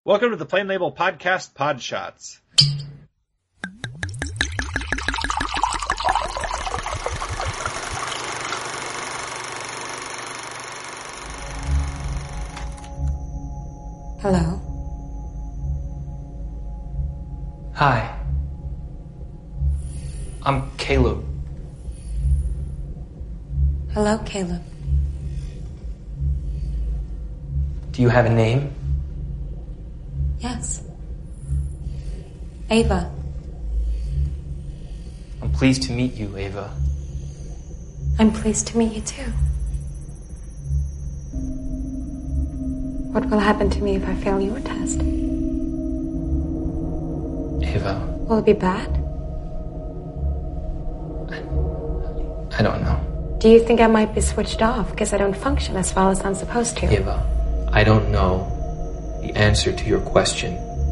Welcome to the Plain Label Podcast, Podshots. Hello. Hi. I'm Caleb. Hello, Caleb. Do you have a name? Yes. Ava. I'm pleased to meet you, Ava. I'm pleased to meet you too. What will happen to me if I fail your test? Ava. Will it be bad? I don't know. Do you think I might be switched off because I don't function as well as I'm supposed to? Ava, I don't know the answer to your question.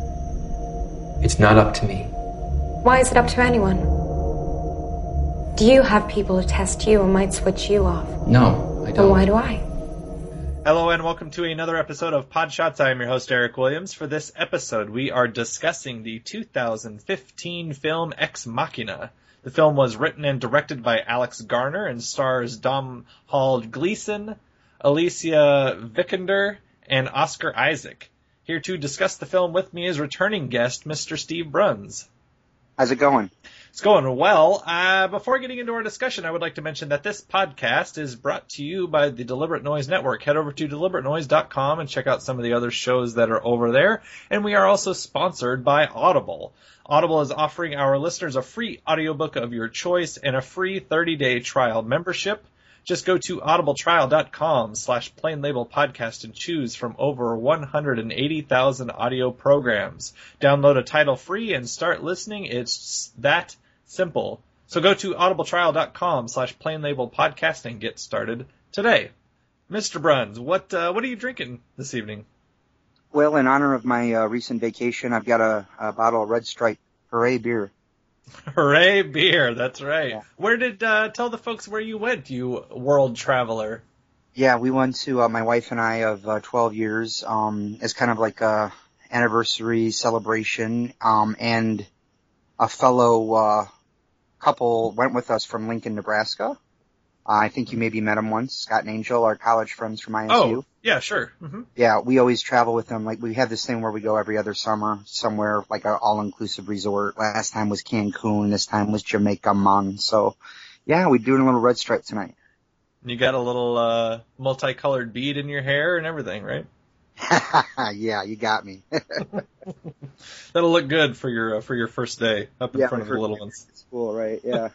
It's not up to me. Why is it up to anyone? Do you have people who test you and might switch you off? No, I don't. Then why do I? Hello and welcome to another episode of Podshots. I am your host, Eric Williams. For this episode, we are discussing the 2015 film Ex Machina. The film was written and directed by Alex Garner and stars Domhnall Gleeson, Alicia Vikander, and Oscar Isaac. Here to discuss the film with me is returning guest, Mr. Steve Bruns. How's it going? It's going well. Before getting into our discussion, I would like to mention that this podcast is brought to you by the Deliberate Noise Network. Head over to deliberatenoise.com and check out some of the other shows that are over there. And we are also sponsored by Audible. Audible is offering our listeners a free audiobook of your choice and a free 30-day trial membership. Just go to audibletrial.com/plainlabelpodcast and choose from over 180,000 audio programs. Download a title free and start listening. It's that simple. So go to audibletrial.com/plainlabelpodcast and get started today. Mr. Bruns, what are you drinking this evening? Well, in honor of my recent vacation, I've got a bottle of Red Stripe Hooray beer. Hooray beer, that's right. Yeah. Where did, tell the folks where you went, you world traveler. Yeah, we went to, my wife and I of 12 years, as kind of like a anniversary celebration, and a fellow, couple went with us from Lincoln, Nebraska. I think you maybe met them once, Scott and Angel, our college friends from ISU. Oh, yeah, sure. Mm-hmm. Yeah, we always travel with them. Like, we have this thing where we go every other summer somewhere, like an all-inclusive resort. Last time was Cancun. This time was Jamaica, Man. So, yeah, we're doing a little Red Stripe tonight. You got a little, multicolored bead in your hair and everything, right? Yeah, you got me. That'll look good for your first day up in front of the little ones. School, right? Yeah.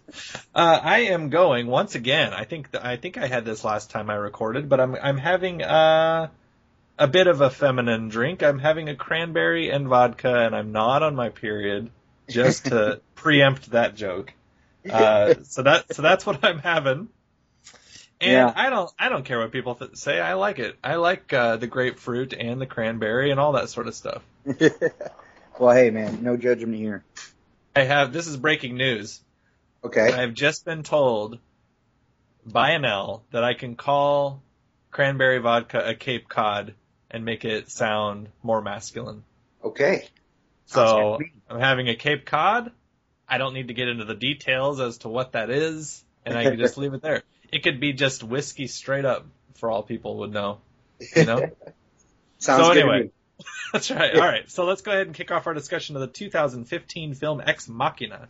I am going once again. I think I had this last time I recorded, but I'm having a bit of a feminine drink. I'm having a cranberry and vodka, and I'm not on my period. Just to preempt that joke. So that's what I'm having. And yeah. I don't care what people say. I like it. I like the grapefruit and the cranberry and all that sort of stuff. Well, hey man, no judgment here. This is breaking news. Okay. I have just been told by Anel that I can call cranberry vodka a Cape Cod and make it sound more masculine. Okay. So I'm having a Cape Cod. I don't need to get into the details as to what that is, and I can just leave it there. It could be just whiskey straight up, for all people would know. You know? Sounds so good anyway, to me. That's right. All right, so let's go ahead and kick off our discussion of the 2015 film Ex Machina.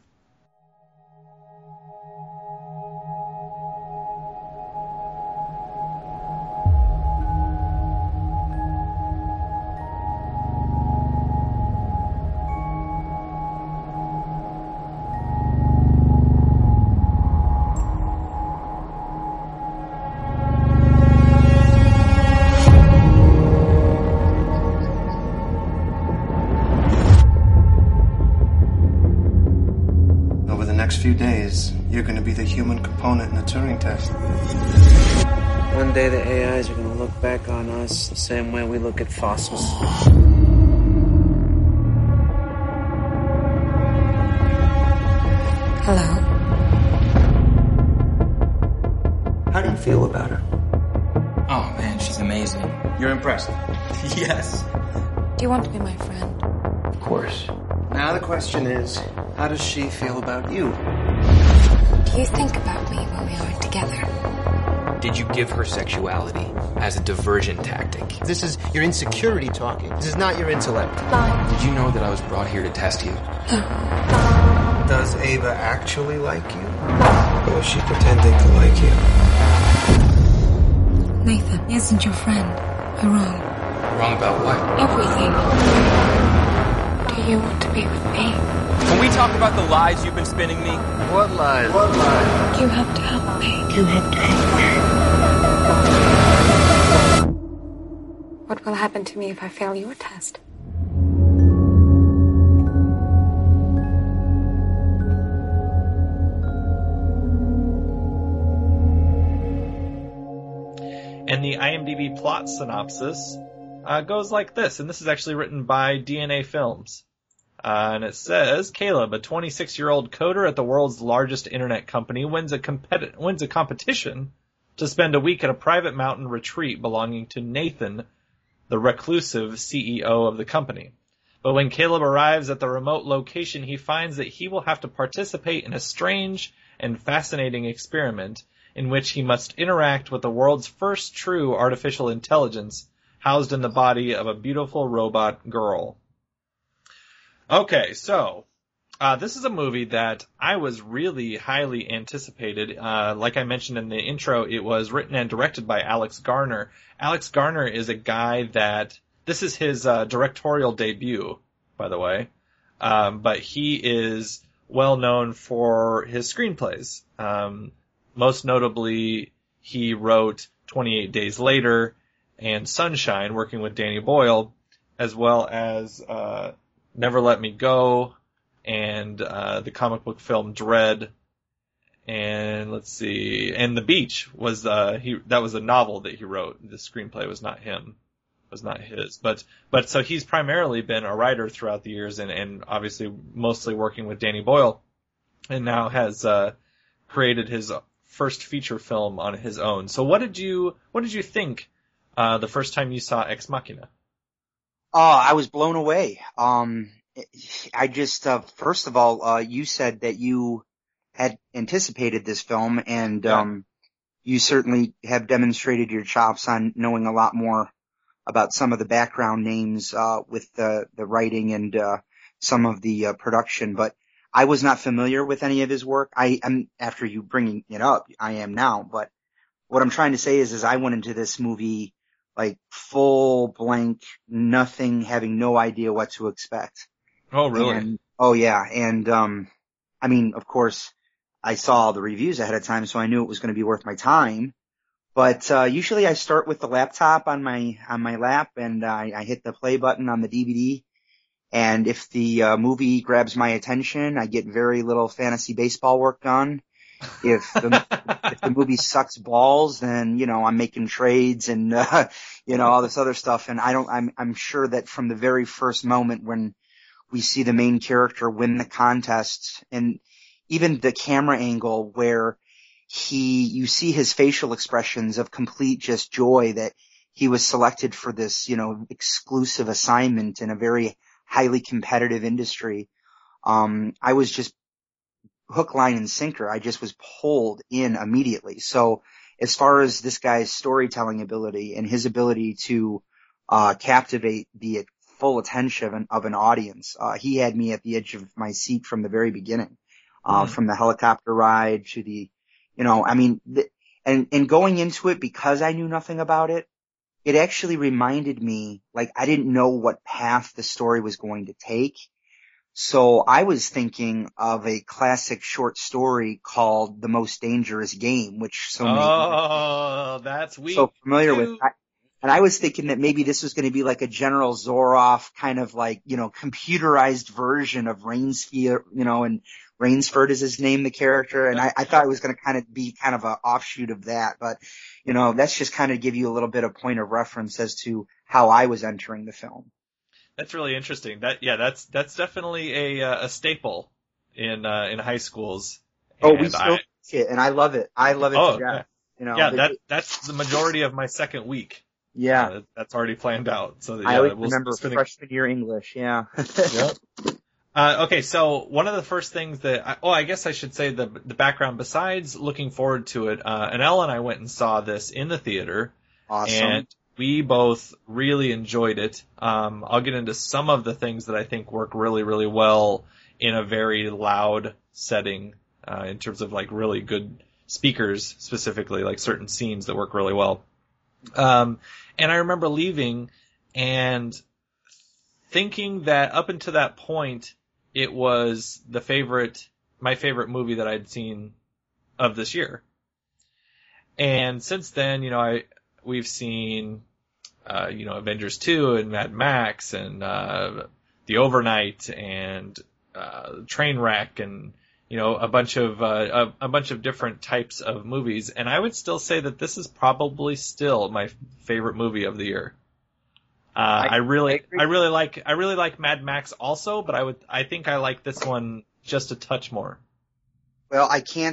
Few days, you're going to be the human component in the Turing test. One day the AIs are going to look back on us the same way we look at fossils. Hello. How do you feel about her? Oh man, she's amazing. You're impressed? Yes. Do you you want to be my friend? Of course. Now the question is, how does she feel about you? Do you think about me when we aren't together? Did you give her sexuality as a diversion tactic? This is your insecurity talking. This is not your intellect. Lie. Did you know that I was brought here to test you? Does Ava actually like you? Or is she pretending to like you? Nathan isn't your friend. You're wrong. Wrong about what? Everything. Do you want to be with me? Can we talk about the lies you've been spinning me? What lies? What lies? You have to help me. You have to help me. What will happen to me if I fail your test? And the IMDb plot synopsis goes like this, and this is actually written by DNA Films. And it says, Caleb, a 26-year-old coder at the world's largest internet company, wins a competition to spend a week at a private mountain retreat belonging to Nathan, the reclusive CEO of the company. But when Caleb arrives at the remote location, he finds that he will have to participate in a strange and fascinating experiment in which he must interact with the world's first true artificial intelligence housed in the body of a beautiful robot girl. Okay, so this is a movie that I was really highly anticipated. Like I mentioned in the intro, it was written and directed by Alex Garner. Alex Garner is a guy that, this is his directorial debut, by the way, but he is well known for his screenplays. Most notably, he wrote 28 Days Later and Sunshine, working with Danny Boyle, as well as Never Let Me Go and the comic book film Dread. And let's see, and The Beach was that was a novel that he wrote. The screenplay was not him, was not his. But so he's primarily been a writer throughout the years, and obviously mostly working with Danny Boyle, and now has created his first feature film on his own. So what did you think the first time you saw Ex Machina? I was blown away. I just, first of all, you said that you had anticipated this film, and you certainly have demonstrated your chops on knowing a lot more about some of the background names with the writing and some of the production. But I was not familiar with any of his work. I am, after you bringing it up, I am now. But what I'm trying to say is I went into this movie like full blank, nothing, having no idea what to expect. Oh, really? And I mean, of course, I saw the reviews ahead of time, so I knew it was going to be worth my time. But usually I start with the laptop on my lap, and I hit the play button on the DVD. And if the movie grabs my attention, I get very little fantasy baseball work done. If the movie sucks balls, then, I'm making trades and, all this other stuff. And I'm sure that from the very first moment when we see the main character win the contest, and even the camera angle where you see his facial expressions of complete just joy that he was selected for this, exclusive assignment in a very highly competitive industry. I was just hook, line, and sinker. I just was pulled in immediately. So as far as this guy's storytelling ability and his ability to captivate the full attention of an audience, he had me at the edge of my seat from the very beginning. From the helicopter ride to the, and going into it, because I knew nothing about it, it actually reminded me, like, I didn't know what path the story was going to take. So I was thinking of a classic short story called The Most Dangerous Game, which so many that's weak. So familiar with. And I was thinking that maybe this was going to be like a General Zoroff kind of like, computerized version of Rainsford, and Rainsford is his name, the character. And I thought it was going to kind of be kind of an offshoot of that. But, that's just kind of give you a little bit of point of reference as to how I was entering the film. That's really interesting. That's definitely a staple in high schools. Oh, we still see it, and I love it. I love it to death. that's the majority of my second week Yeah. That's already planned out. So I always remember freshman year English. Yeah. Yep. Okay, so one of the first things that I guess I should say the background. Besides looking forward to it, Annelle and I went and saw this in the theater. Awesome. And we both really enjoyed it. I'll get into some of the things that I think work really, really well in a very loud setting, in terms of like really good speakers, specifically like certain scenes that work really well. And I remember leaving and thinking that up until that point, it was my favorite movie that I'd seen of this year. And since then, we've seen, Avengers 2 and Mad Max and, The Overnight and, Trainwreck and, a bunch of different types of movies. And I would still say that this is probably still my favorite movie of the year. I really like Mad Max also, but I think I like this one just a touch more. Well, I can't,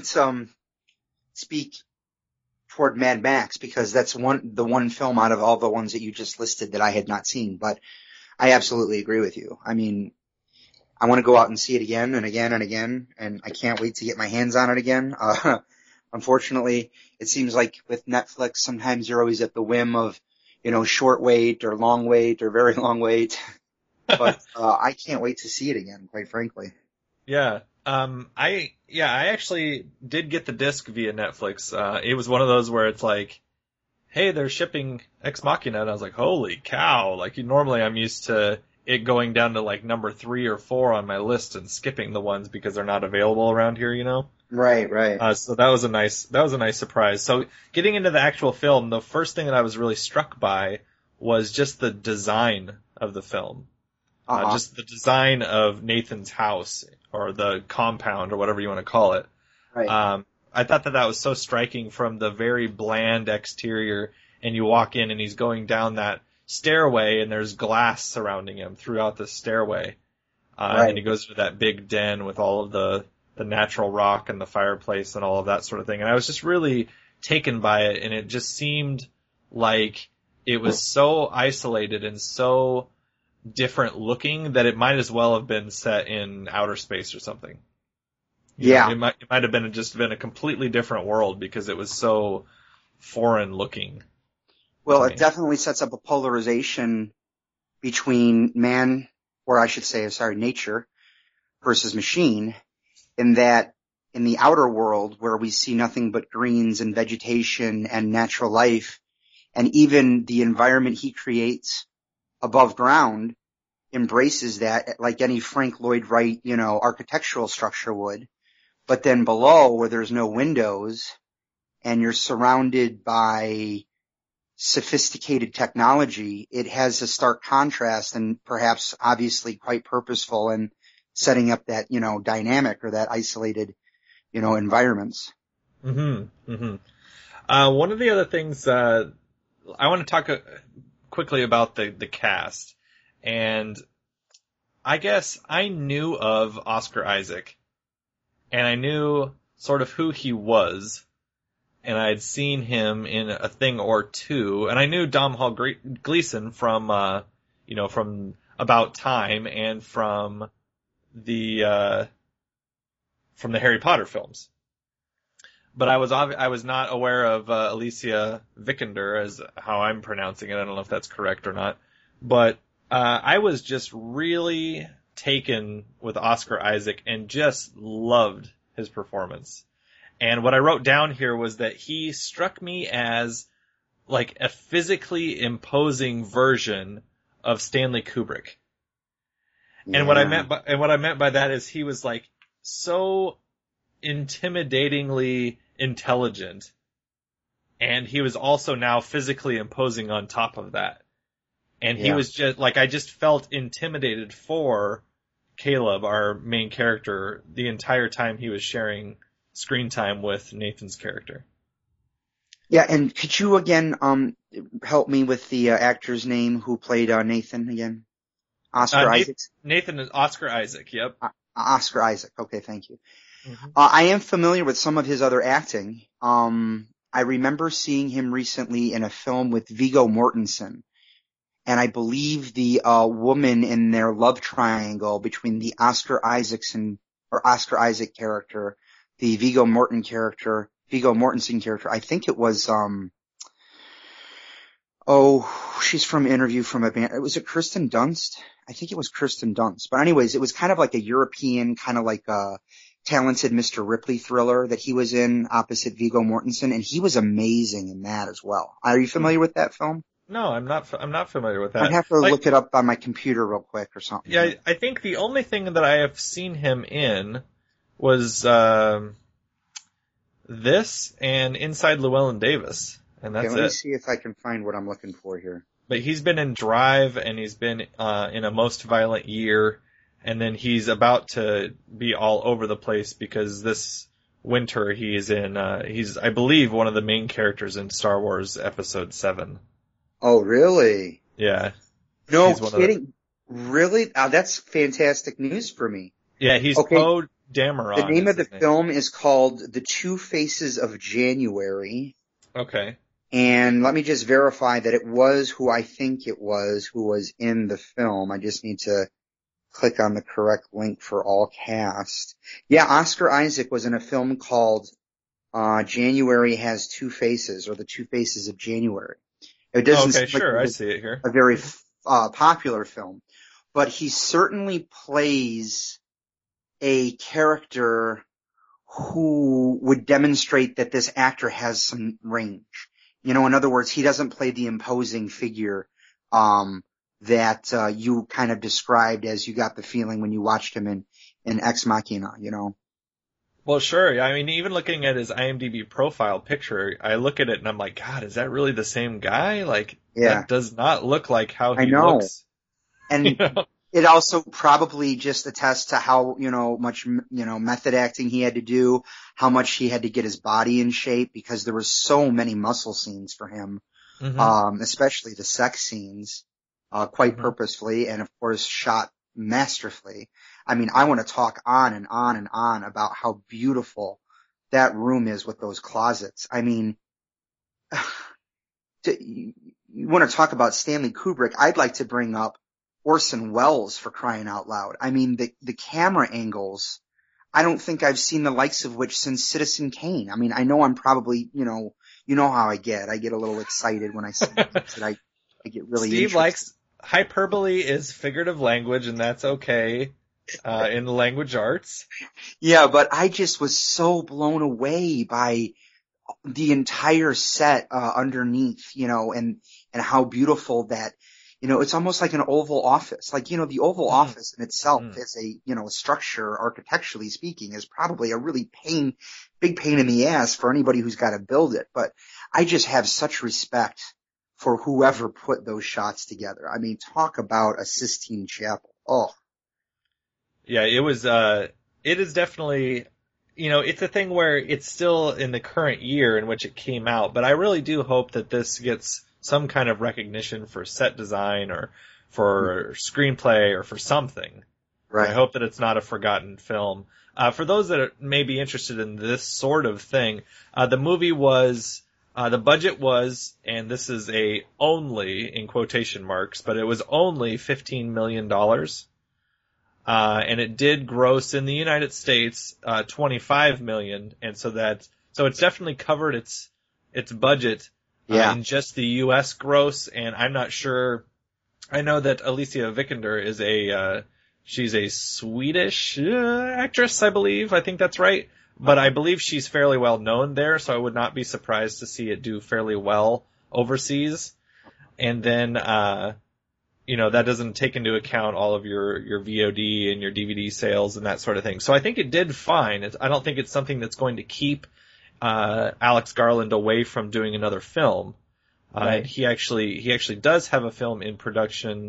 speak toward Mad Max because that's the one film out of all the ones that you just listed that I had not seen, but I absolutely agree with you. I mean, I want to go out and see it again and again and again, and I can't wait to get my hands on it again. Unfortunately, it seems like with Netflix, sometimes you're always at the whim of, short wait or long wait or very long wait. But, I can't wait to see it again, quite frankly. Yeah. I actually did get the disc via Netflix. It was one of those where it's like, hey, they're shipping Ex Machina, and I was like, holy cow. Like, normally I'm used to it going down to like number 3 or 4 on my list and skipping the ones because they're not available around here, Right. So that was a nice surprise. So getting into the actual film, the first thing that I was really struck by was just the design of the film. Just the design of Nathan's house or the compound or whatever you want to call it. Right. I thought that was so striking from the very bland exterior, and you walk in and he's going down that stairway and there's glass surrounding him throughout the stairway. Right. And he goes to that big den with all of the natural rock and the fireplace and all of that sort of thing. And I was just really taken by it, and it just seemed like it was so isolated and so different looking that it might as well have been set in outer space or something. Yeah. It might have been a completely different world because it was so foreign looking. Well, it definitely sets up a polarization between nature versus machine, in that in the outer world where we see nothing but greens and vegetation and natural life, and even the environment he creates above ground embraces that like any Frank Lloyd Wright, architectural structure would. But then below, where there's no windows and you're surrounded by sophisticated technology, it has a stark contrast and perhaps obviously quite purposeful in setting up that, dynamic or that isolated, environments. Mm-hmm. Mm-hmm. One of the other things, I want to talk quickly about the cast. And I guess I knew of Oscar Isaac, and I knew sort of who he was, and I'd seen him in a thing or two, and I knew Domhnall Gleeson from About Time and from the Harry Potter films. But I was not aware of Alicia Vikander, as how I'm pronouncing it. I don't know if that's correct or not. But I was just really taken with Oscar Isaac and just loved his performance. And what I wrote down here was that he struck me as like a physically imposing version of Stanley Kubrick. Yeah. And what I meant by that is he was like so intimidatingly intelligent, and he was also now physically imposing on top of that. And he was just like, I just felt intimidated for Caleb, our main character, the entire time he was sharing screen time with Nathan's character. Yeah, and could you again help me with the actor's name who played Nathan again? Oscar Isaac? Nathan is Oscar Isaac, yep. Oscar Isaac, okay, thank you. Mm-hmm. I am familiar with some of his other acting. I I remember seeing him recently in a film with Viggo Mortensen. And I believe the woman in their love triangle between the Oscar Isaac character, the Viggo Mortensen character, I think it was she's from Interview from a Band. Was it Kirsten Dunst? I think it was Kirsten Dunst. But anyways, it was kind of like a European, kind of like a Talented Mr. Ripley thriller that he was in opposite Viggo Mortensen, and he was amazing in that as well. Are you familiar with that film? No, I'm not familiar with that. I'd have to look it up on my computer real quick or something. Yeah, I think the only thing that I have seen him in was this and Inside Llewellyn Davis, and that's let me see if I can find what I'm looking for here. But he's been in Drive, and he's been in A Most Violent Year, and then he's about to be all over the place because this winter he's I believe, one of the main characters in Star Wars Episode 7. Oh, really? Yeah. No kidding. Really? That's fantastic news for me. Yeah, he's Poe Dameron. The name of the film is called The Two Faces of January. Okay. And let me just verify that it was who I think it was who was in the film. I just need to click on the correct link for all cast. Yeah, Oscar Isaac was in a film called January Has Two Faces, or The Two Faces of January. It doesn't okay, sure, I see it here. A very popular film. But he certainly plays a character who would demonstrate that this actor has some range. You know, in other words, he doesn't play the imposing figure that you kind of described as you got the feeling when you watched him in Ex Machina, you know. Well, sure. I mean, even looking at his IMDb profile picture, I look at it and I'm like, God, is that really the same guy? Like, that does not look like how he looks. And it also probably just attests to how, much, method acting he had to do, how much he had to get his body in shape, because there were so many muscle scenes for him, especially the sex scenes, quite purposefully, and of course shot masterfully. I mean, I want to talk on and on and on about how beautiful that room is with those closets. I mean, you want to talk about Stanley Kubrick, I'd like to bring up Orson Welles, for crying out loud. I mean, the camera angles, I don't think I've seen the likes of which since Citizen Kane. I mean, I know I'm probably, you know how I get. I get a little excited when I see things, and I get really Steve interested. Likes hyperbole is figurative language, and that's okay in the language arts. Yeah, but I just was so blown away by the entire set underneath, and how beautiful that. It's almost like an Oval Office. Like, the Oval Office in itself as a structure, architecturally speaking, is probably a really big pain in the ass for anybody who's got to build it. But I just have such respect for whoever put those shots together. I mean, talk about a Sistine Chapel. Oh. Yeah, it is definitely, it's a thing where it's still in the current year in which it came out, but I really do hope that this gets some kind of recognition for set design or for screenplay or for something. Right. I hope that it's not a forgotten film. For those that may be interested in this sort of thing, the movie was, the budget was, and this is a only in quotation marks, but it was only $15 million. And it did gross in the United States, $25 million. And so it's definitely covered its budget. In just the U.S. gross, and I'm not sure. I know that Alicia Vikander is she's a Swedish actress, I believe. I think that's right. But I believe she's fairly well known there, so I would not be surprised to see it do fairly well overseas. And then, that doesn't take into account all of your VOD and your DVD sales and that sort of thing. So I think it did fine. I don't think it's something that's going to keep Alex Garland away from doing another film. Right. He actually does have a film in production.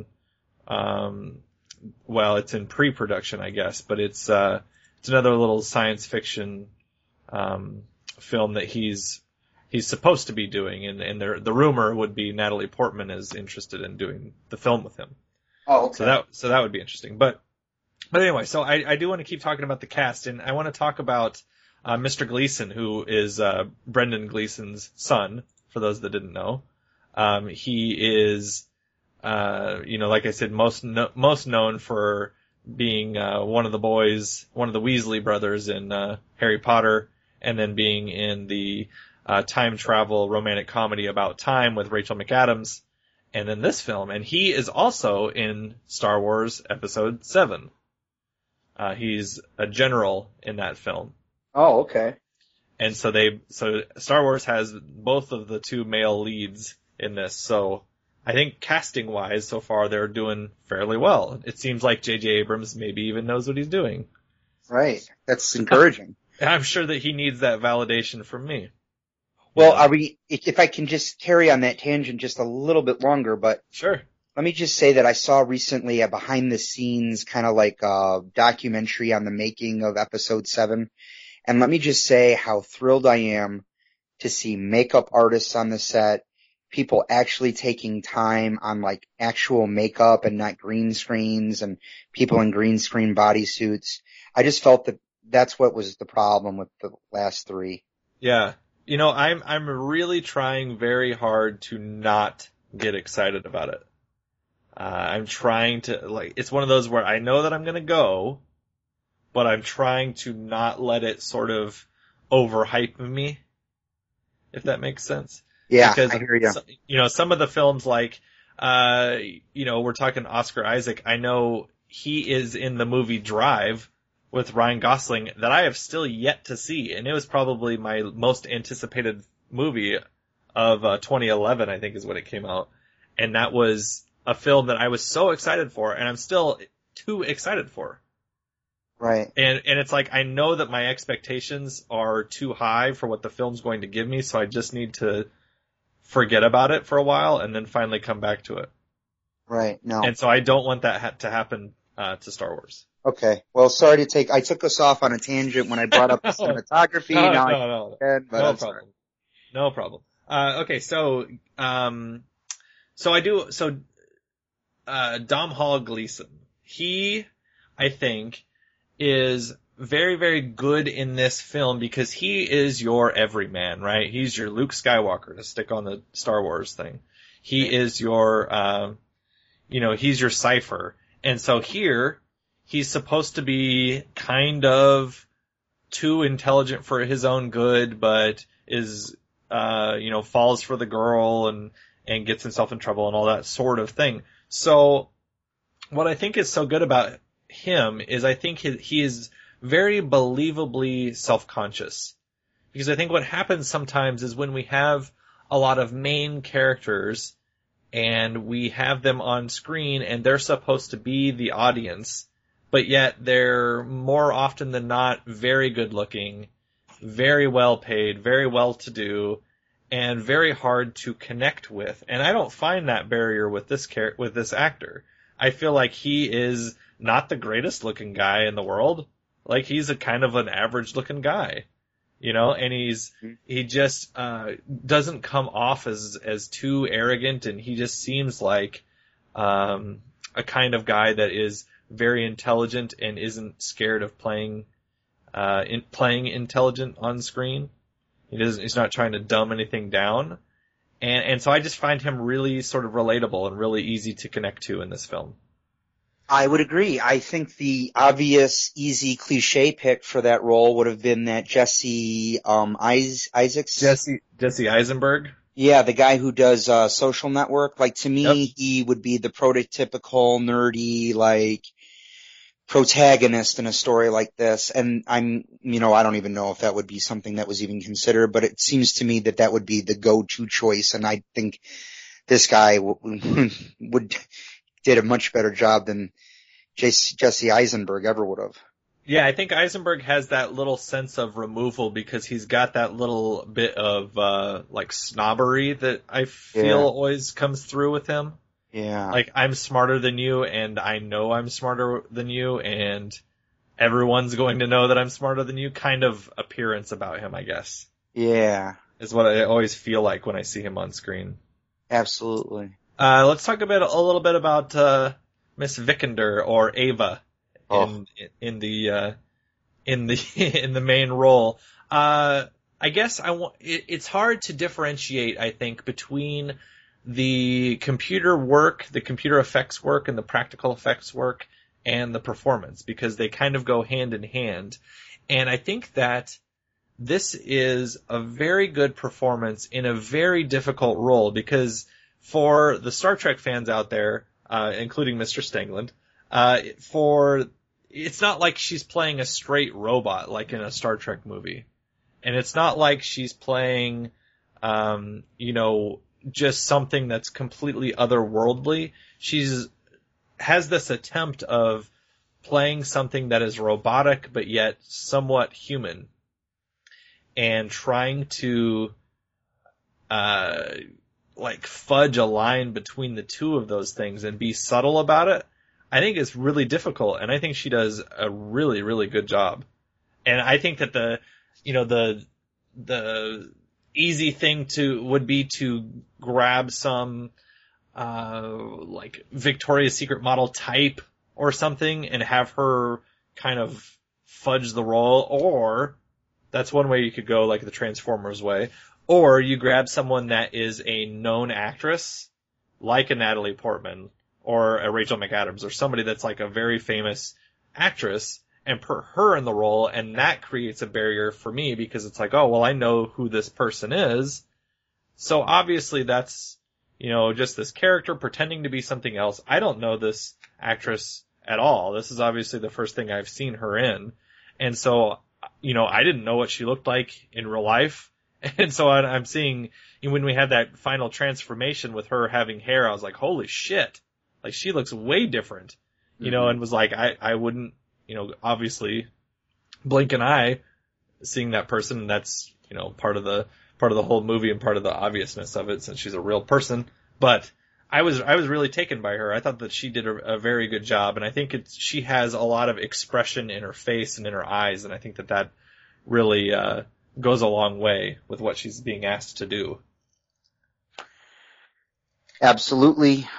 Well, it's in pre-production, I guess, but it's another little science fiction film that he's supposed to be doing, and the rumor would be Natalie Portman is interested in doing the film with him. Oh, okay. So that would be interesting. But anyway, so I do want to keep talking about the cast, and I want to talk about Mr. Gleason, who is Brendan Gleason's son, for those that didn't know. He is, like I said, most known for being one of the Weasley brothers in Harry Potter, and then being in the time travel romantic comedy About Time with Rachel McAdams, and then this film. And he is also in Star Wars Episode 7. He's a general in that film. Oh, okay. And so Star Wars has both of the two male leads in this. So I think casting wise, so far they're doing fairly well. It seems like J.J. Abrams maybe even knows what he's doing. Right. That's encouraging. I'm sure that he needs that validation from me. Well, if I can just carry on that tangent just a little bit longer, but. Sure. Let me just say that I saw recently a behind the scenes kind of like documentary on the making of Episode 7. And let me just say how thrilled I am to see makeup artists on the set, people actually taking time on like actual makeup and not green screens, and people in green screen bodysuits. I just felt that that's what was the problem with the last three. Yeah. I'm really trying very hard to not get excited about it. I'm trying to, it's one of those where I know that I'm gonna go, but I'm trying to not let it sort of overhype me, if that makes sense. Yeah, because, I hear you. Some of the films like, we're talking Oscar Isaac. I know he is in the movie Drive with Ryan Gosling that I have still yet to see, and it was probably my most anticipated movie of 2011, I think is when it came out. And that was a film that I was so excited for, and I'm still too excited for. Right. And it's like, I know that my expectations are too high for what the film's going to give me, so I just need to forget about it for a while and then finally come back to it. Right. No. And so I don't want that to happen to Star Wars. Okay. Well, sorry I took us off on a tangent when I brought up the cinematography. No problem. Okay. So Domhnall Gleeson, he, I think, is very, very good in this film because he is your everyman, right? He's your Luke Skywalker, to stick on the Star Wars thing. He is your, he's your Cypher. And so here, he's supposed to be kind of too intelligent for his own good, but is, falls for the girl and gets himself in trouble and all that sort of thing. So what I think is so good about him is I think he is very believably self-conscious. Because I think what happens sometimes is when we have a lot of main characters and we have them on screen and they're supposed to be the audience, but yet they're more often than not very good looking, very well paid, very well to do, and very hard to connect with. And I don't find that barrier with this actor. I feel like he is not the greatest looking guy in the world. Like, he's a kind of an average looking guy, and he just doesn't come off as too arrogant, and he just seems like a kind of guy that is very intelligent and isn't scared of playing intelligent on screen. He's not trying to dumb anything down. And so I just find him really sort of relatable and really easy to connect to in this film. I would agree. I think the obvious, easy cliche pick for that role would have been that Jesse Isaacs. Jesse Eisenberg? Yeah, the guy who does Social Network. Like, to me, He would be the prototypical nerdy, like, protagonist in a story like this. And I don't even know if that would be something that was even considered, but it seems to me that would be the go-to choice. And I think this guy did a much better job than Jesse Eisenberg ever would have. Yeah, I think Eisenberg has that little sense of removal because he's got that little bit of, snobbery that I feel always comes through with him. Yeah. Like, I'm smarter than you, and I know I'm smarter than you, and everyone's going to know that I'm smarter than you kind of appearance about him, I guess. Yeah. Is what I always feel like when I see him on screen. Absolutely. Let's talk a little bit about Miss Vikander, or Ava, in the main role. I guess it's hard to differentiate, I think, between the computer work, the computer effects work, and the practical effects work, and the performance, because they kind of go hand in hand. And I think that this is a very good performance in a very difficult role, because for the Star Trek fans out there, including Mr. Stengland, it's not like she's playing a straight robot like in a Star Trek movie. And it's not like she's playing, just something that's completely otherworldly. Has this attempt of playing something that is robotic but yet somewhat human, and trying to fudge a line between the two of those things and be subtle about it. I think it's really difficult, and I think she does a really, really good job. And I think that the easy thing would be to grab some Victoria's Secret model type or something and have her kind of fudge the role, or that's one way you could go, like the Transformers way, or you grab someone that is a known actress, like a Natalie Portman or a Rachel McAdams, or somebody that's like a very famous actress, and put her in the role, and that creates a barrier for me, because it's like, oh, well, I know who this person is, so obviously that's, just this character pretending to be something else. I don't know this actress at all. This is obviously the first thing I've seen her in, and so, I didn't know what she looked like in real life, and so I'm seeing, when we had that final transformation with her having hair, I was like, holy shit, like, she looks way different, and was like, I wouldn't, obviously blink an eye seeing that person, and that's, part of the whole movie and part of the obviousness of it, since she's a real person. But I was really taken by her. I thought that she did a very good job, and I think she has a lot of expression in her face and in her eyes, and I think that really goes a long way with what she's being asked to do. Absolutely.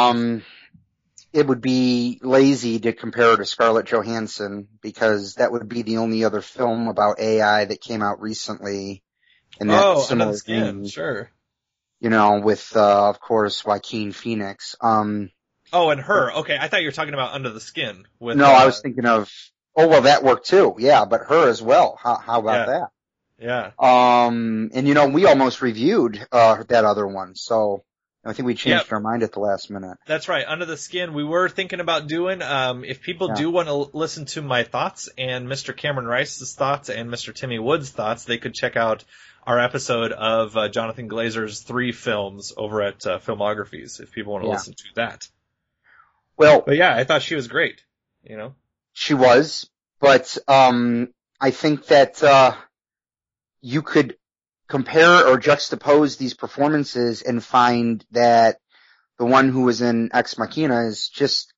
It would be lazy to compare her to Scarlett Johansson, because that would be the only other film about AI that came out recently. And that's Under the Skin, sure. With, of course, Joaquin Phoenix. And her. Okay, I thought you were talking about Under the Skin. I was thinking of, that worked too. Yeah, but her as well. How about that? Yeah. And we almost reviewed, that other one, so I think we changed our mind at the last minute. That's right. Under the Skin, we were thinking about doing, if people do want to listen to my thoughts and Mr. Cameron Rice's thoughts and Mr. Timmy Wood's thoughts, they could check out our episode of Jonathan Glazer's 3 films over at Filmographies, if people want to listen to that. Well, but yeah, I thought she was great, She was, but I think that you could compare or juxtapose these performances and find that the one who was in Ex Machina is just,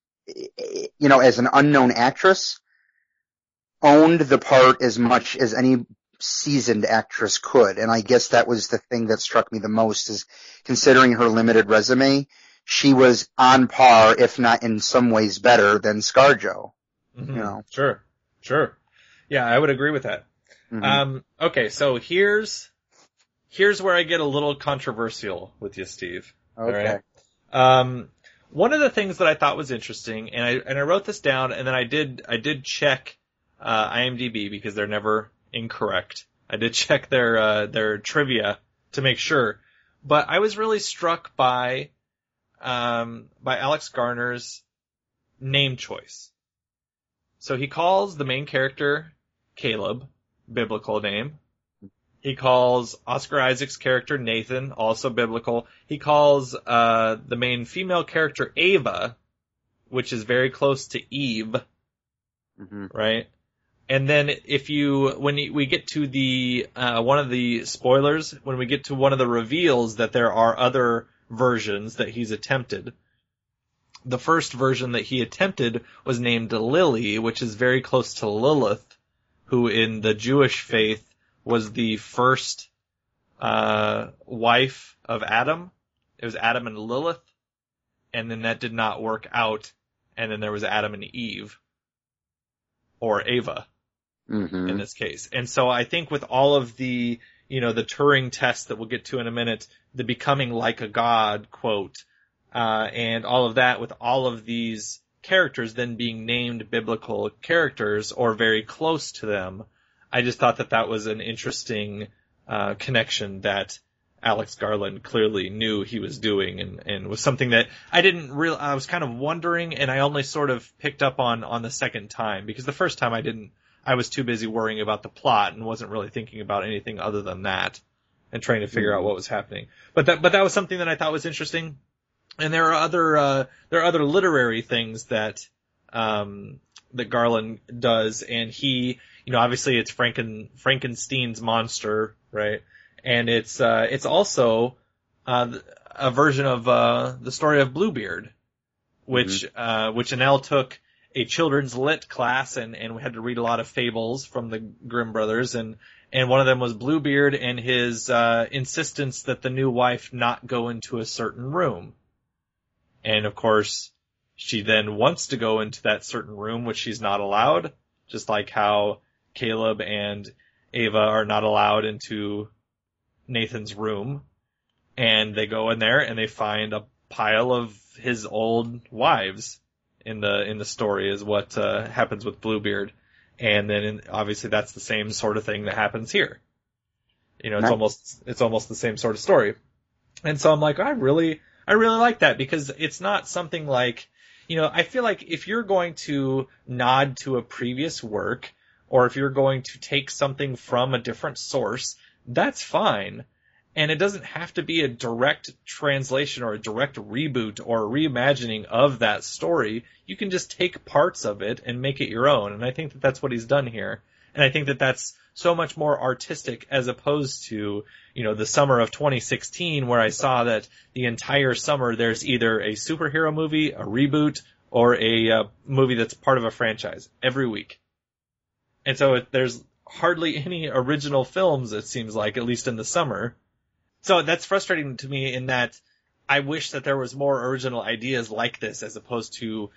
as an unknown actress, owned the part as much as any seasoned actress could. And I guess that was the thing that struck me the most, is considering her limited resume, she was on par, if not in some ways better than ScarJo. Mm-hmm. Sure. Yeah, I would agree with that. Mm-hmm. Okay, so here's where I get a little controversial with you, Steve. Okay. All right? One of the things that I thought was interesting, and I wrote this down, and then I did check IMDb, because they're never incorrect. I did check their trivia to make sure, but I was really struck by Alex Garner's name choice. So he calls the main character Caleb, biblical name. He calls Oscar Isaac's character Nathan, also biblical. He calls the main female character Ava, which is very close to Eve, right? And then when we get to the one of the spoilers, when we get to one of the reveals that there are other versions that he's attempted, the first version that he attempted was named Lily, which is very close to Lilith, who in the Jewish faith was the first wife of Adam. It was Adam and Lilith, and then that did not work out, and then there was Adam and Eve, or Ava. in this case. And so I think with all of the, the Turing test that we'll get to in a minute, the becoming like a god quote, and all of that, with all of these characters then being named biblical characters or very close to them, I just thought that was an interesting connection that Alex Garland clearly knew he was doing, and was something that I was kind of wondering, and I only sort of picked up on the second time, because the first time I was too busy worrying about the plot and wasn't really thinking about anything other than that and trying to figure out what was happening. But that was something that I thought was interesting. And there are other literary things that Garland does, and he, obviously it's Frankenstein's monster, right? And it's also a version of the story of Bluebeard, which Anel took a children's lit class, and we had to read a lot of fables from the Grimm brothers, and one of them was Bluebeard and his insistence that the new wife not go into a certain room. And of course, she then wants to go into that certain room, which she's not allowed, just like how Caleb and Ava are not allowed into Nathan's room. And they go in there and they find a pile of his old wives in the story, is what happens with Bluebeard. And then obviously that's the same sort of thing that happens here. It's almost the same sort of story. And so I'm like, I really like that, because it's not something like, I feel like if you're going to nod to a previous work, or if you're going to take something from a different source, that's fine. And it doesn't have to be a direct translation or a direct reboot or a reimagining of that story. You can just take parts of it and make it your own. And I think that that's what he's done here. And I think that that's so much more artistic, as opposed to, the summer of 2016, where I saw that the entire summer there's either a superhero movie, a reboot, or a movie that's part of a franchise every week. And so there's hardly any original films, it seems like, at least in the summer. So that's frustrating to me, in that I wish that there was more original ideas like this, as opposed to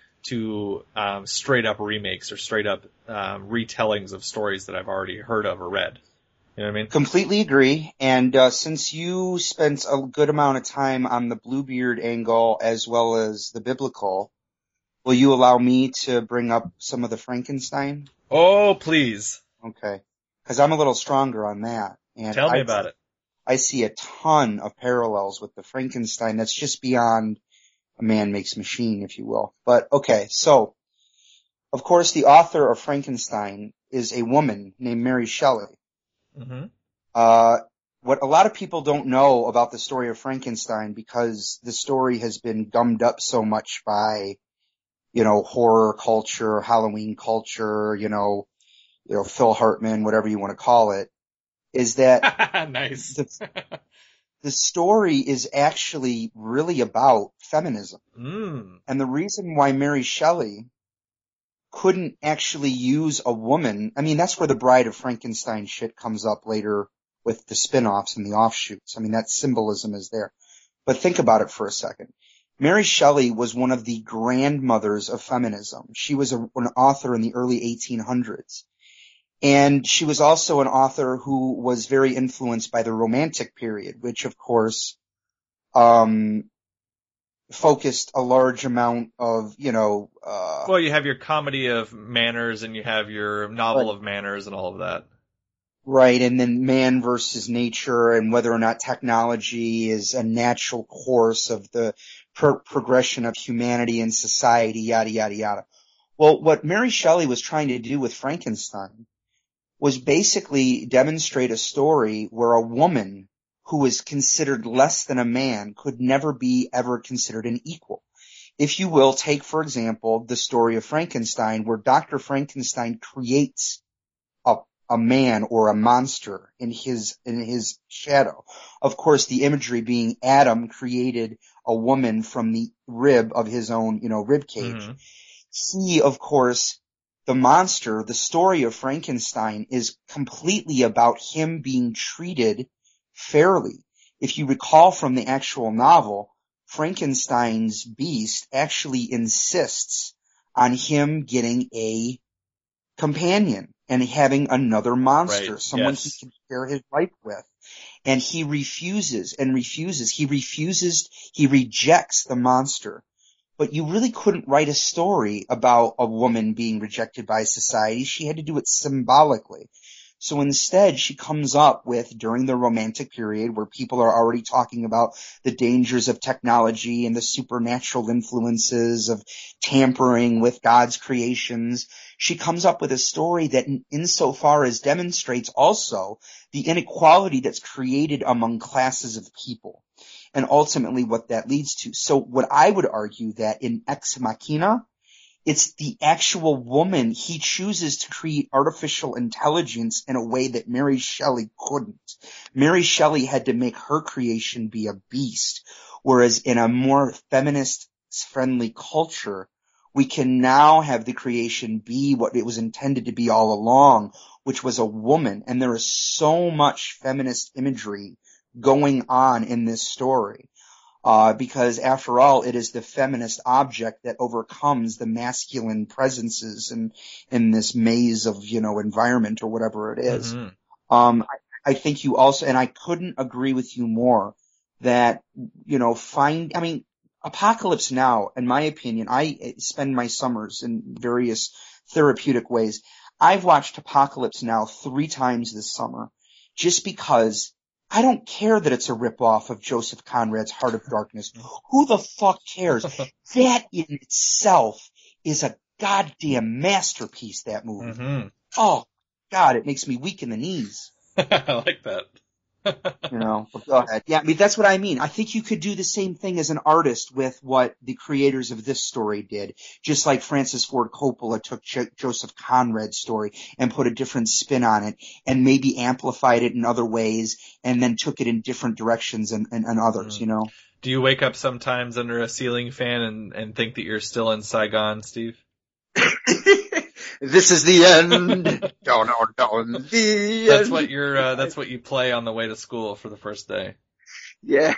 straight up remakes or straight up retellings of stories that I've already heard of or read. You know what I mean? Completely agree. And since you spent a good amount of time on the Bluebeard angle as well as the biblical, will you allow me to bring up some of the Frankenstein? Oh, please. Okay. Because I'm a little stronger on that. And tell me about it. I see a ton of parallels with the Frankenstein that's just beyond a man makes machine, if you will. But okay, so of course the author of Frankenstein is a woman named Mary Shelley. Mm-hmm. What a lot of people don't know about the story of Frankenstein, because the story has been gummed up so much by, horror culture, Halloween culture, Phil Hartman, whatever you want to call it, is that nice. The story is actually really about feminism. And the reason why Mary Shelley couldn't actually use a woman, I mean, that's where the Bride of Frankenstein shit comes up later with the spin-offs and the offshoots. I mean, that symbolism is there. But think about it for a second. Mary Shelley was one of the grandmothers of feminism. She was an author in the early 1800s. And she was also an author who was very influenced by the Romantic period, which of course, focused a large amount of, well, you have your comedy of manners and you have your novel of manners and all of that. Right. And then man versus nature, and whether or not technology is a natural course of the progression of humanity and society, yada, yada, yada. Well, what Mary Shelley was trying to do with Frankenstein was basically demonstrate a story where a woman who was considered less than a man could never be ever considered an equal. If you will, take, for example, the story of Frankenstein, where Dr. Frankenstein creates a man or a monster in his shadow. Of course, the imagery being Adam created a woman from the rib of his own, rib cage. Mm-hmm. He, of course, the monster, the story of Frankenstein is completely about him being treated fairly. If you recall from the actual novel, Frankenstein's beast actually insists on him getting a companion and having another monster, Right, someone yes. he can share his life with. And he refuses and refuses. He rejects the monster. But you really couldn't write a story about a woman being rejected by society. She had to do it symbolically. So instead, she comes up with, during the Romantic period, where people are already talking about the dangers of technology and the supernatural influences of tampering with God's creations, she comes up with a story that insofar as demonstrates also the inequality that's created among classes of people, and ultimately what that leads to. So what I would argue that in Ex Machina, it's the actual woman. He chooses to create artificial intelligence in a way that Mary Shelley couldn't. Mary Shelley had to make her creation be a beast, whereas in a more feminist-friendly culture, we can now have the creation be what it was intended to be all along, which was a woman. And there is so much feminist imagery going on in this story. Because after all, it is the feminist object that overcomes the masculine presences in this maze of, environment or whatever it is. Mm-hmm. I think you also, and I couldn't agree with you more that, Apocalypse Now, in my opinion, I spend my summers in various therapeutic ways. I've watched Apocalypse Now 3 times this summer just because I don't care that it's a ripoff of Joseph Conrad's Heart of Darkness. Who the fuck cares? That in itself is a goddamn masterpiece, that movie. Mm-hmm. Oh, God, it makes me weak in the knees. I like that. But go ahead. Yeah, that's what I mean. I think you could do the same thing as an artist with what the creators of this story did. Just like Francis Ford Coppola took Joseph Conrad's story and put a different spin on it and maybe amplified it in other ways and then took it in different directions and others, Do you wake up sometimes under a ceiling fan and think that you're still in Saigon, Steve? This is the end. Don't the That's end. what that's what you play on the way to school for the first day. Yeah.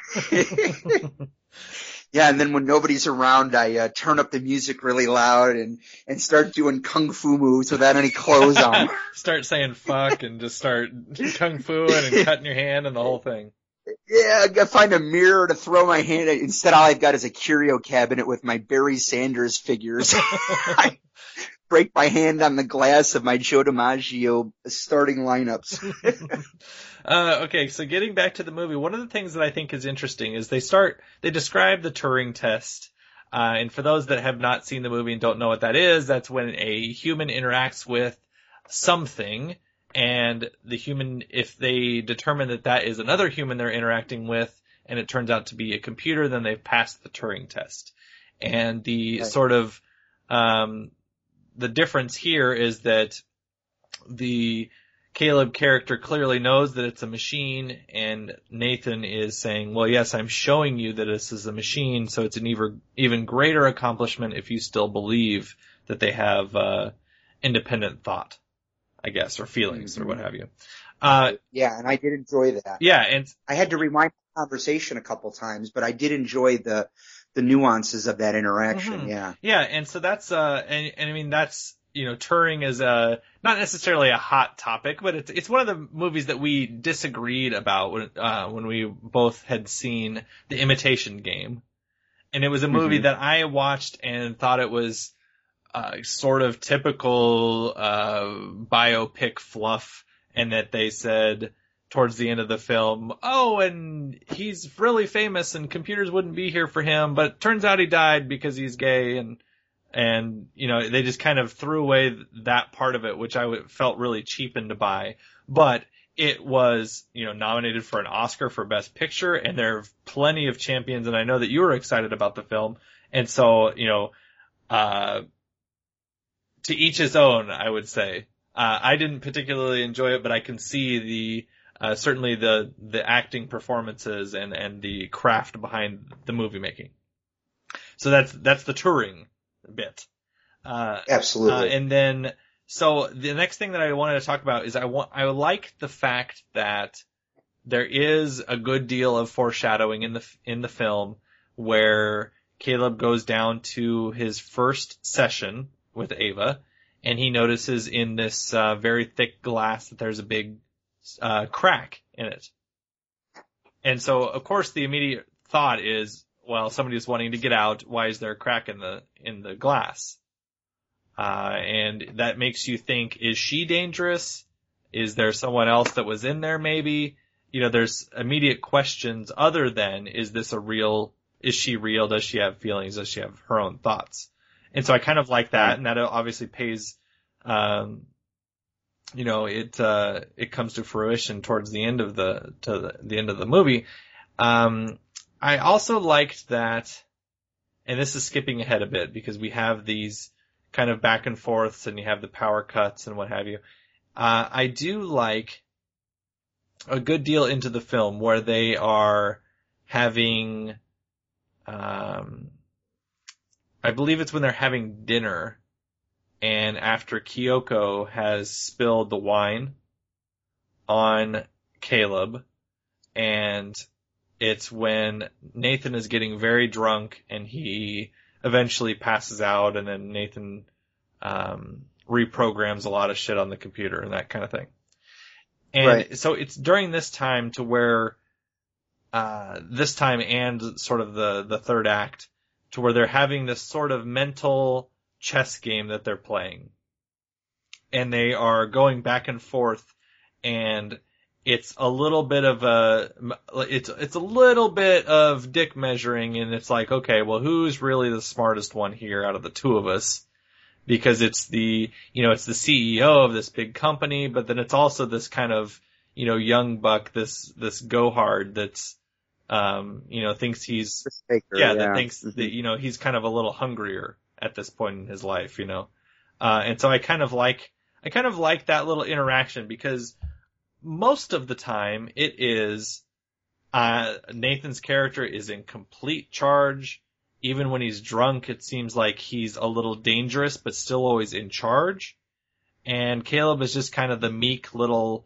Yeah, and then when nobody's around, I turn up the music really loud and start doing kung fu moves without any clothes on. Start saying fuck and just start kung fu and cutting your hand and the whole thing. Yeah, I find a mirror to throw my hand at. Instead, all I've got is a curio cabinet with my Barry Sanders figures. I break my hand on the glass of my Joe DiMaggio starting lineups. Okay, so getting back to the movie, one of the things that I think is interesting is they describe the Turing test. And for those that have not seen the movie and don't know what that is, that's when a human interacts with something, and the human, if they determine that that is another human they're interacting with, and it turns out to be a computer, then they've passed the Turing test. And the sort of, the difference here is that the Caleb character clearly knows that it's a machine, and Nathan is saying, well, yes, I'm showing you that this is a machine, so it's an even greater accomplishment if you still believe that they have independent thought, I guess, or feelings, or what have you. Yeah, and I did enjoy that. Yeah, and I had to rewind the conversation a couple times, but I did enjoy the nuances of that interaction. Mm-hmm. Yeah, and so that's and I mean that's, Turing is not necessarily a hot topic, but it's one of the movies that we disagreed about when we both had seen The Imitation Game, and it was a movie that I watched and thought it was sort of typical biopic fluff, and that they said towards the end of the film, oh, and he's really famous and computers wouldn't be here for him, but turns out he died because he's gay, and they just kind of threw away that part of it, which I felt really cheapened by. But it was, nominated for an Oscar for Best Picture, and there are plenty of champions, and I know that you were excited about the film. And so, to each his own, I would say. I didn't particularly enjoy it, but I can see certainly the acting performances and the craft behind the movie making. So that's the Turing bit. Absolutely. And then, so the next thing that I wanted to talk about is I like the fact that there is a good deal of foreshadowing in the film where Caleb goes down to his first session with Ava, and he notices in this very thick glass that there's a big crack in it. And so, of course, the immediate thought is, well, somebody's wanting to get out. Why is there a crack in the glass? And that makes you think, is she dangerous? Is there someone else that was in there maybe? There's immediate questions other than, is she real? Does she have feelings? Does she have her own thoughts? And so I kind of like that, and that obviously pays, it comes to fruition towards the end of the end of the movie. I also liked that, and this is skipping ahead a bit because we have these kind of back and forths and you have the power cuts and what have you. I do like a good deal into the film where they are having, I believe it's when they're having dinner, and after Kyoko has spilled the wine on Caleb, and it's when Nathan is getting very drunk and he eventually passes out, and then Nathan reprograms a lot of shit on the computer and that kind of thing. And so it's during this time to where this time and sort of the third act, to where they're having this sort of mental chess game that they're playing. And they are going back and forth, and it's a little bit of it's a little bit of dick measuring, and it's like, okay, well, who's really the smartest one here out of the two of us? Because it's it's the CEO of this big company, but then it's also this kind of, young buck, this go hard that's, thinks he's, that thinks that, he's kind of a little hungrier at this point in his life, and so I kind of like that little interaction, because most of the time it is, Nathan's character is in complete charge. Even when he's drunk, it seems like he's a little dangerous, but still always in charge. And Caleb is just kind of the meek little,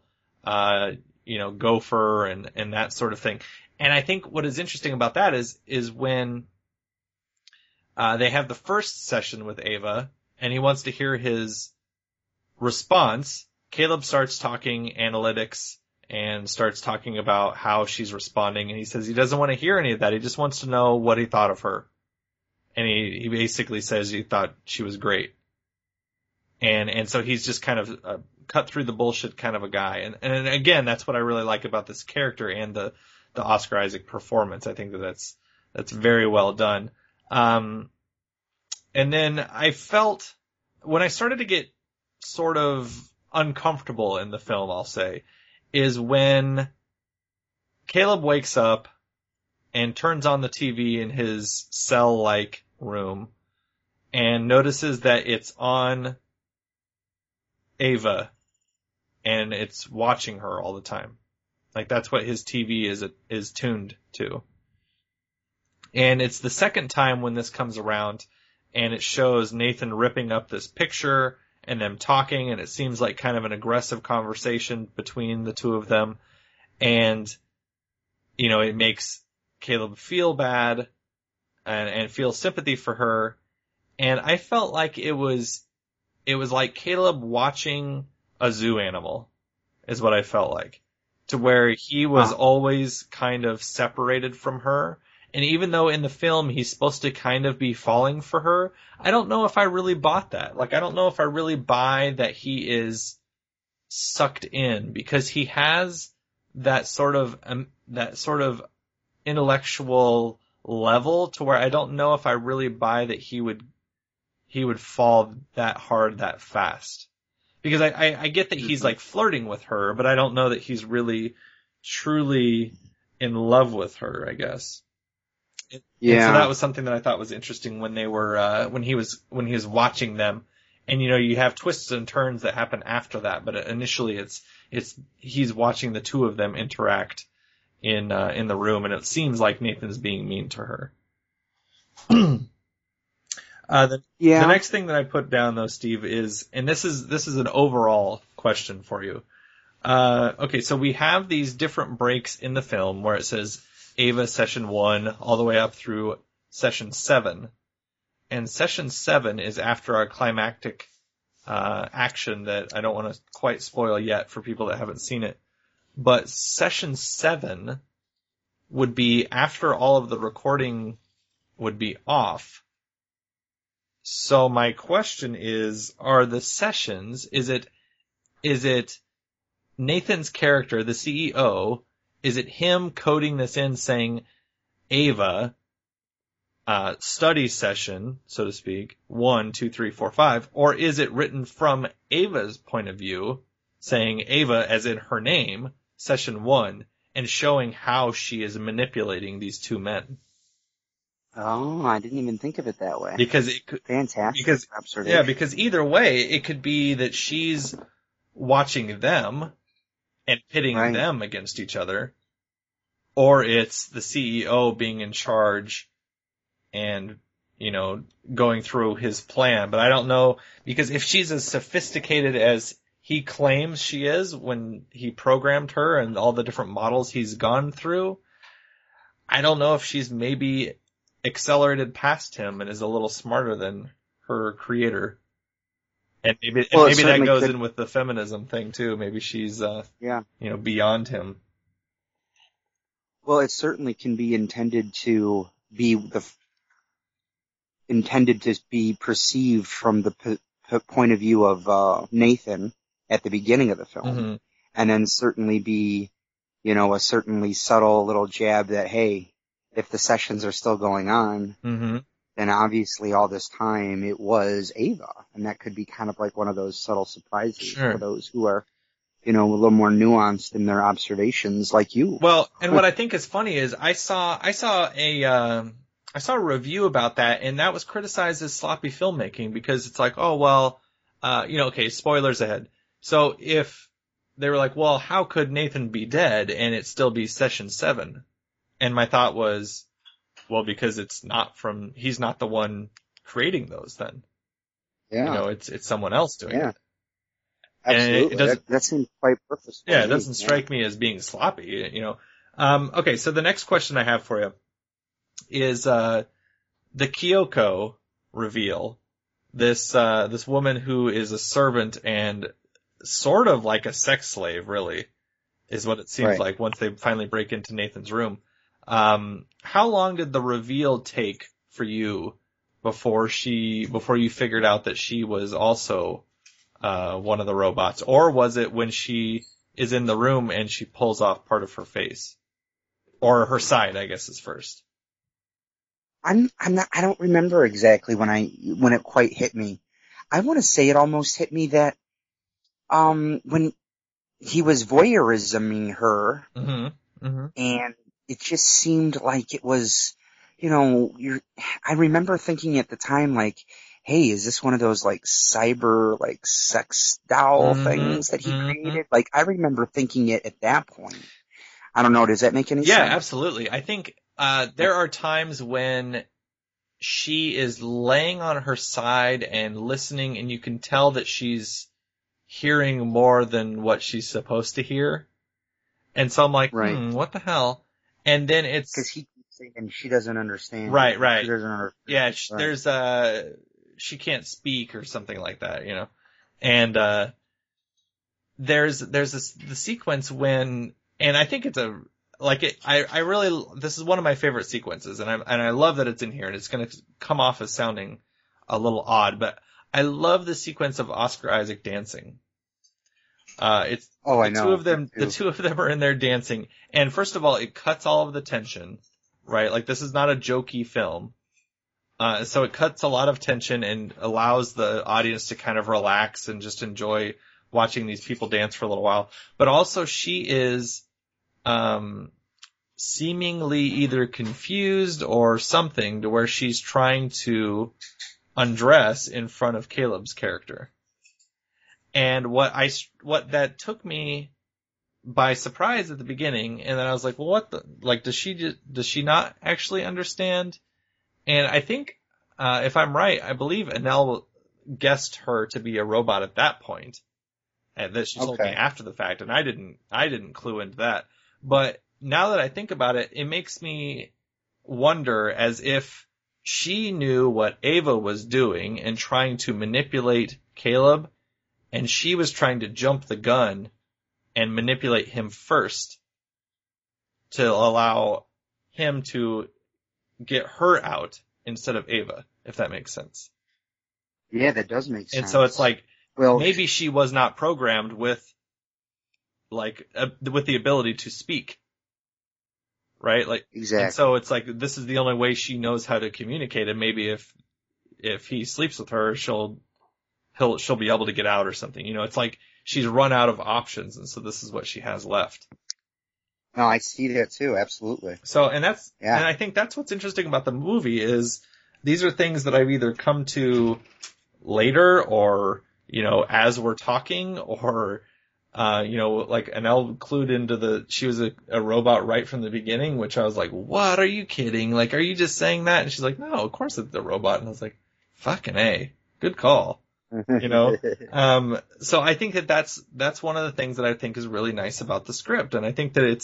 gopher and that sort of thing. And I think what is interesting about that is when, they have the first session with Ava, and he wants to hear his response. Caleb starts talking analytics and starts talking about how she's responding, and he says he doesn't want to hear any of that. He just wants to know what he thought of her. And he basically says he thought she was great. And so he's just kind of a cut through the bullshit kind of a guy. And again, that's what I really like about this character and the Oscar Isaac performance. I think that's very well done. And then I felt, when I started to get sort of uncomfortable in the film, I'll say, is when Caleb wakes up and turns on the TV in his cell-like room and notices that it's on Ava and it's watching her all the time. Like, that's what his TV is tuned to. And it's the second time when this comes around, and it shows Nathan ripping up this picture and them talking, and it seems like kind of an aggressive conversation between the two of them. And, it makes Caleb feel bad and feel sympathy for her. And I felt like it was like Caleb watching a zoo animal, is what I felt like, to where he was always kind of separated from her. And even though in the film he's supposed to kind of be falling for her, I don't know if I really bought that. Like, I don't know if I really buy that he is sucked in, because he has that sort of intellectual level to where I don't know if I really buy that he would fall that hard that fast. Because I get that he's like flirting with her, but I don't know that he's really truly in love with her, I guess. Yeah. And so that was something that I thought was interesting when they were when he was watching them. And you have twists and turns that happen after that, but initially he's watching the two of them interact in the room, and it seems like Nathan's being mean to her. The next thing that I put down though, Steve, is, and this is an overall question for you. Okay, so we have these different breaks in the film where it says Ava session 1 all the way up through session 7. And session 7 is after our climactic action that I don't want to quite spoil yet for people that haven't seen it. But session 7 would be after all of the recording would be off. So my question is, are the sessions, is it Nathan's character, the CEO, is it him coding this in saying, Ava, study session, so to speak, 1, 2, 3, 4, 5, or is it written from Ava's point of view, saying Ava as in her name, session 1, and showing how she is manipulating these two men? Oh, I didn't even think of it that way. Because it could, fantastic observation. Yeah, because either way, it could be that she's watching them and pitting them against each other, or it's the CEO being in charge and, you know, going through his plan. But I don't know, because if she's as sophisticated as he claims she is when he programmed her and all the different models he's gone through, I don't know if she's maybe accelerated past him and is a little smarter than her creator. And maybe that goes in with the feminism thing too. Maybe she's, beyond him. Well, it certainly can be intended to be perceived from the point of view of Nathan at the beginning of the film, and then certainly be, a certainly subtle little jab that, hey, if the sessions are still going on, then obviously all this time it was Ava, and that could be kind of like one of those subtle surprises for those who are, a little more nuanced in their observations, like you. Well, and what I think is funny is I saw a review about that, and that was criticized as sloppy filmmaking because it's like, oh well, okay, spoilers ahead. So if they were like, well, how could Nathan be dead and it still be session 7? And my thought was, well, because he's not the one creating those then. Yeah. It's someone else doing it. Absolutely. That seems quite purposeful. Yeah, it doesn't strike me as being sloppy, Okay, so the next question I have for you is, the Kyoko reveal. This woman who is a servant and sort of like a sex slave, really, is what it seems like once they finally break into Nathan's room. How long did the reveal take for you before you figured out that she was also one of the robots, or was it when she is in the room and she pulls off part of her face, or her side? I guess is first. I don't remember exactly when it quite hit me. I want to say it almost hit me that when he was voyeurisming her, and it just seemed like it was, I remember thinking at the time, like, hey, is this one of those, like, cyber, like, sex doll things that he created? Like, I remember thinking it at that point. I don't know, does that make any sense? Yeah, absolutely. I think, there are times when she is laying on her side and listening, and you can tell that she's hearing more than what she's supposed to hear. And so I'm like, what the hell? And then it's... Because he keeps saying she doesn't understand. Right. She doesn't understand. Yeah, there's she can't speak or something like that, And there's the sequence when... And I think it's I really, this is one of my favorite sequences, and I love that it's in here, and it's going to come off as sounding a little odd, but I love the sequence of Oscar Isaac dancing. The two of them are in there dancing, and first of all, it cuts all of the tension, right? Like, this is not a jokey film. So it cuts a lot of tension and allows the audience to kind of relax and just enjoy watching these people dance for a little while. But also she is, seemingly either confused or something to where she's trying to undress in front of Caleb's character. And what that took me by surprise at the beginning, and then I was like, well, does she not actually understand? And I think, if I'm right, I believe Anel guessed her to be a robot at that point. And that she told me after the fact, and I didn't clue into that. But now that I think about it, it makes me wonder as if she knew what Ava was doing and trying to manipulate Caleb, and she was trying to jump the gun and manipulate him first to allow him to get her out instead of Ava, if that makes sense. Yeah, that does make sense. And so it's like, well, maybe she was not programmed with the ability to speak. Right? Like, exactly. And so it's like, this is the only way she knows how to communicate, and maybe if he sleeps with her, she'll be able to get out or something. You know, it's like she's run out of options, and so this is what she has left. No, I see that too, absolutely. So, and I think that's what's interesting about the movie is these are things that I've either come to later or, you know, as we're talking, or, you know, like, and I'll include into she was a robot right from the beginning, which I was like, what, are you kidding? Like, are you just saying that? And she's like, no, of course it's a robot. And I was like, fucking A, good call. You know? So I think that's one of the things that I think is really nice about the script. And I think that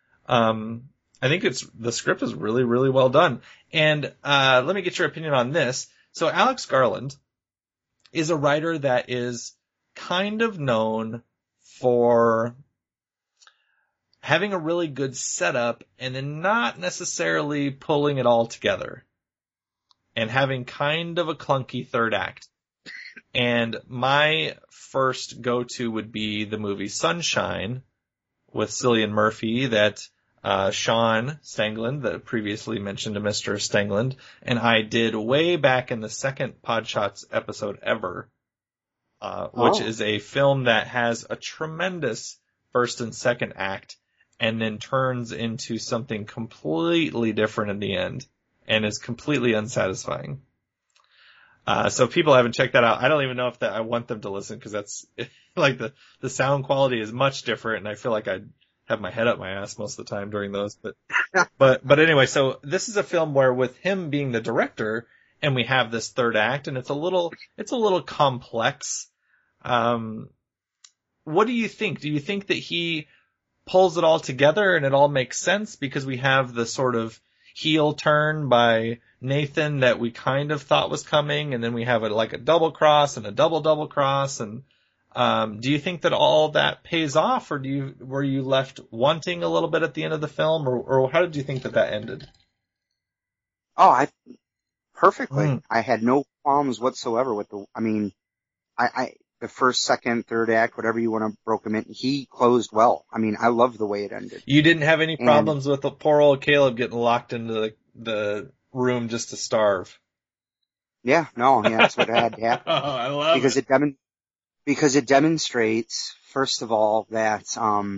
the script is really, really well done. And, let me get your opinion on this. So Alex Garland is a writer that is kind of known for having a really good setup and then not necessarily pulling it all together and having kind of a clunky third act. And my first go-to would be the movie Sunshine with Cillian Murphy that Sean Stangland, that previously mentioned to Mr. Stangland, and I did way back in the second Podshots episode ever, which is a film that has a tremendous first and second act and then turns into something completely different in the end and is completely unsatisfying. So if people haven't checked that out, I don't even know if I want them to listen, because that's like the sound quality is much different, and I feel like I'd have my head up my ass most of the time during those. But anyway, so this is a film where with him being the director, and we have this third act, and it's a little complex. What do you think? Do you think that he pulls it all together and it all makes sense because we have the sort of heel turn by Nathan that we kind of thought was coming, and then we have a double cross and a double cross, and do you think that all that pays off, or were you left wanting a little bit at the end of the film, or how did you think that ended? Oh, perfectly. I had no qualms whatsoever with the first, second, third act, whatever you want to broke him in, he closed well. I mean, I love the way it ended. You didn't have any problems with the poor old Caleb getting locked into the room just to starve? Yeah, that's what had to happen. Oh, I love it. Because it demonstrates, first of all, that,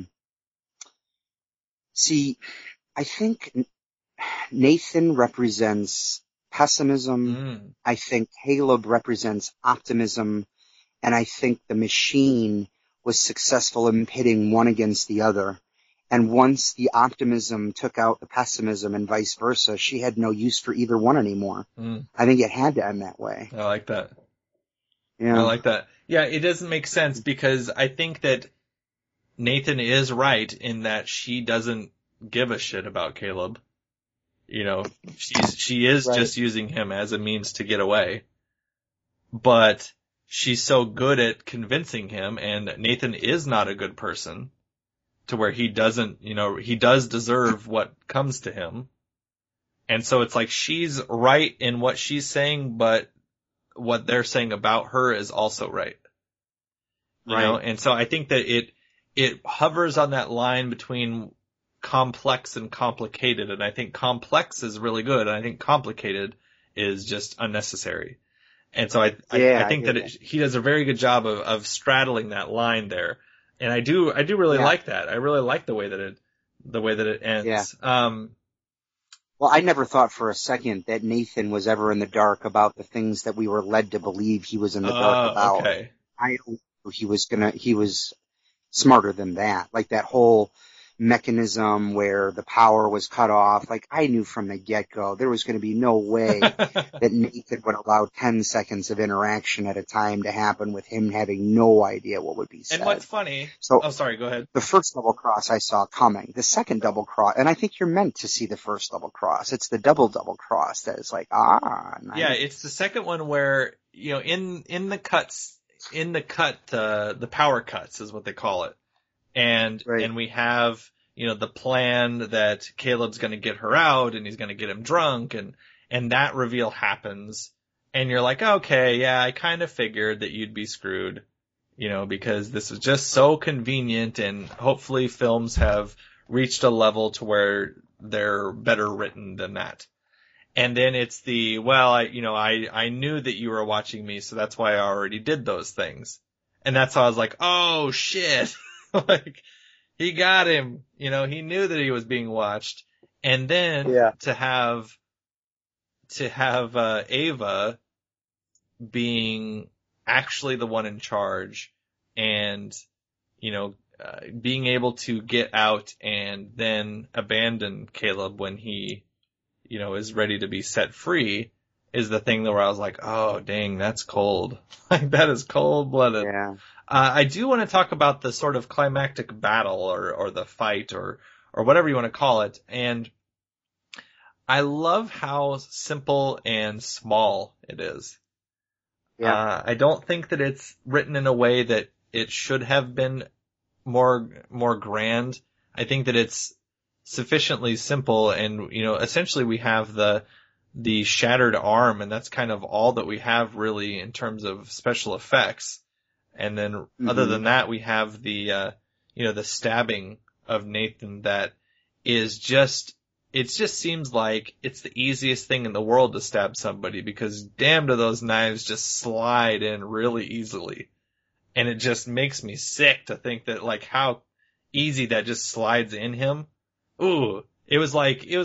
I think Nathan represents pessimism. I think Caleb represents optimism. And I think the machine was successful in pitting one against the other. And once the optimism took out the pessimism and vice versa, she had no use for either one anymore. I think it had to end that way. I like that. Yeah. I like that. Yeah, it doesn't make sense because I think that Nathan is right in that she doesn't give a shit about Caleb. You know, she is just using him as a means to get away. But she's so good at convincing him, and Nathan is not a good person to where he doesn't, he does deserve what comes to him. And so it's like she's right in what she's saying, but what they're saying about her is also right. You know? And so I think that it hovers on that line between complex and complicated, and I think complex is really good, and I think complicated is just unnecessary. And so I think that he does a very good job of straddling that line there. And I do really like that. I really like the way that it ends. Yeah. Well, I never thought for a second that Nathan was ever in the dark about the things that we were led to believe he was in the dark about. Okay. I knew he was smarter than that. Like that whole mechanism where the power was cut off. Like I knew from the get-go there was going to be no way that Nathan would allow 10 seconds of interaction at a time to happen with him having no idea what would be said. And what's funny... sorry, go ahead. The first double cross I saw coming. The second double cross, and I think you're meant to see the first double cross. It's the double cross that is like, nice. Yeah, it's the second one where, in the cuts, in the cut, the power cuts is what they call it. And we have, the plan that Caleb's going to get her out and he's going to get him drunk and that reveal happens. And you're like, okay, yeah, I kind of figured that you'd be screwed, because this is just so convenient and hopefully films have reached a level to where they're better written than that. And then it's I knew that you were watching me, so that's why I already did those things. And that's how I was like, oh shit. Like, he got him, he knew that he was being watched. And then to have Ava being actually the one in charge and, being able to get out and then abandon Caleb when he, is ready to be set free is the thing where I was like, oh, dang, that's cold. Like, that is cold-blooded. Yeah. I do want to talk about the sort of climactic battle or the fight or whatever you want to call it. And I love how simple and small it is. Yeah. I don't think that it's written in a way that it should have been more grand. I think that it's sufficiently simple and, essentially we have the shattered arm and that's kind of all that we have really in terms of special effects. And then other than that, we have the stabbing of Nathan that is it just seems like it's the easiest thing in the world to stab somebody because damn do those knives just slide in really easily. And it just makes me sick to think that like how easy that just slides in him. Ooh, it was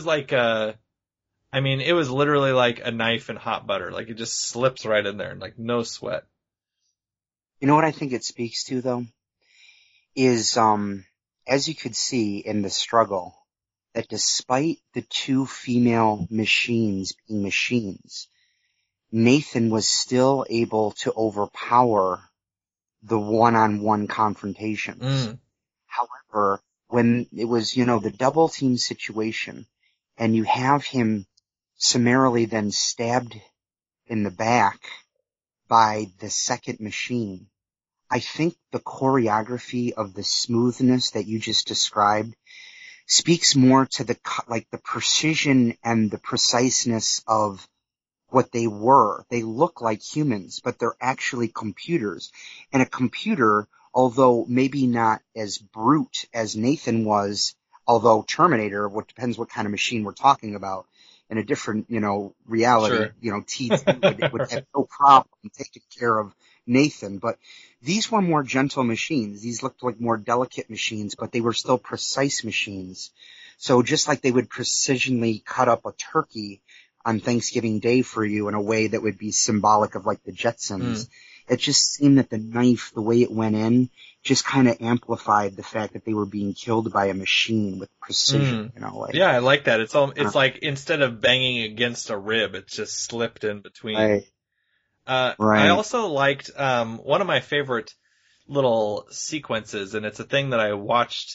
literally like a knife in hot butter. Like it just slips right in there and like no sweat. You know what I think it speaks to though? Is, as you could see in the struggle, that despite the two female machines being machines, Nathan was still able to overpower the one-on-one confrontations. However, when it was, the double team situation and you have him summarily then stabbed in the back by the second machine, I think the choreography of the smoothness that you just described speaks more to the precision and the preciseness of what they were. They look like humans, but they're actually computers. And a computer, although maybe not as brute as Nathan was, although Terminator, what depends what kind of machine we're talking about, in a different, reality, sure. T2 would have no problem taking care of Nathan. But these were more gentle machines. These looked like more delicate machines, but they were still precise machines. So just like they would precisionally cut up a turkey on Thanksgiving Day for you in a way that would be symbolic of like the Jetsons, it just seemed that the knife, the way it went in, just kind of amplified the fact that they were being killed by a machine with precision, Yeah, I like that. It's like instead of banging against a rib, it just slipped in between. Right. I also liked, one of my favorite little sequences, and it's a thing that I watched,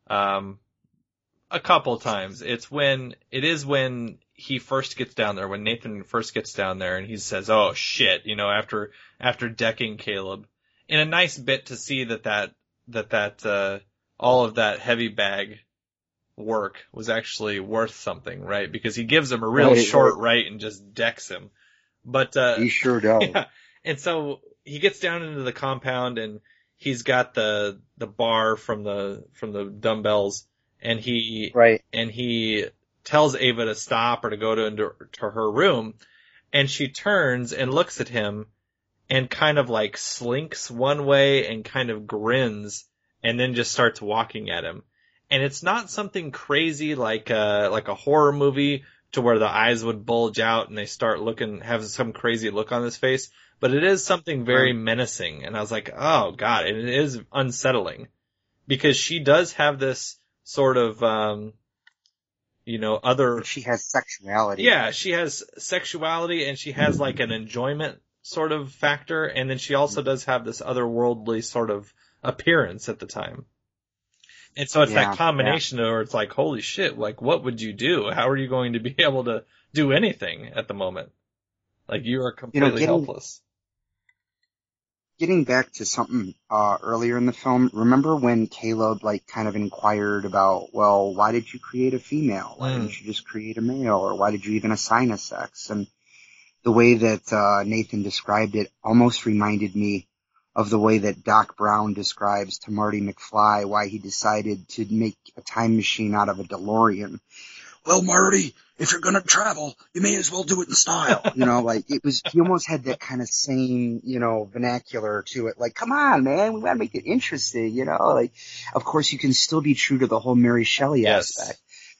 a couple times. It is when he first gets down there, when Nathan first gets down there and he says, oh shit, after decking Caleb. In a nice bit to see that all of that heavy bag work was actually worth something, right? Because he gives him a real short right and just decks him. But, he sure does. Yeah. And so he gets down into the compound and he's got the bar from the dumbbells and he tells Ava to stop or to go to her room, and she turns and looks at him and kind of like slinks one way and kind of grins and then just starts walking at him. And it's not something crazy like a horror movie to where the eyes would bulge out and they start have some crazy look on his face, but it is something very menacing. And I was like, oh god, and it is unsettling because she does have this sort of, she has sexuality. Yeah, she has sexuality and she has like an enjoyment sort of factor, and then she also does have this otherworldly sort of appearance at the time. And so it's that combination where it's like, holy shit, like what would you do? How are you going to be able to do anything at the moment? Like you are completely helpless. getting back to something earlier in the film, remember when Caleb like kind of inquired about, well, why did you create a female? Why didn't you just create a male? Or why did you even assign a sex? And the way that Nathan described it almost reminded me of the way that Doc Brown describes to Marty McFly why he decided to make a time machine out of a DeLorean. Well, Marty, if you're gonna travel, you may as well do it in style. You know, like he almost had that kind of same, vernacular to it. Like, come on, man, we gotta make it interesting, like, of course you can still be true to the whole Mary Shelley aspect,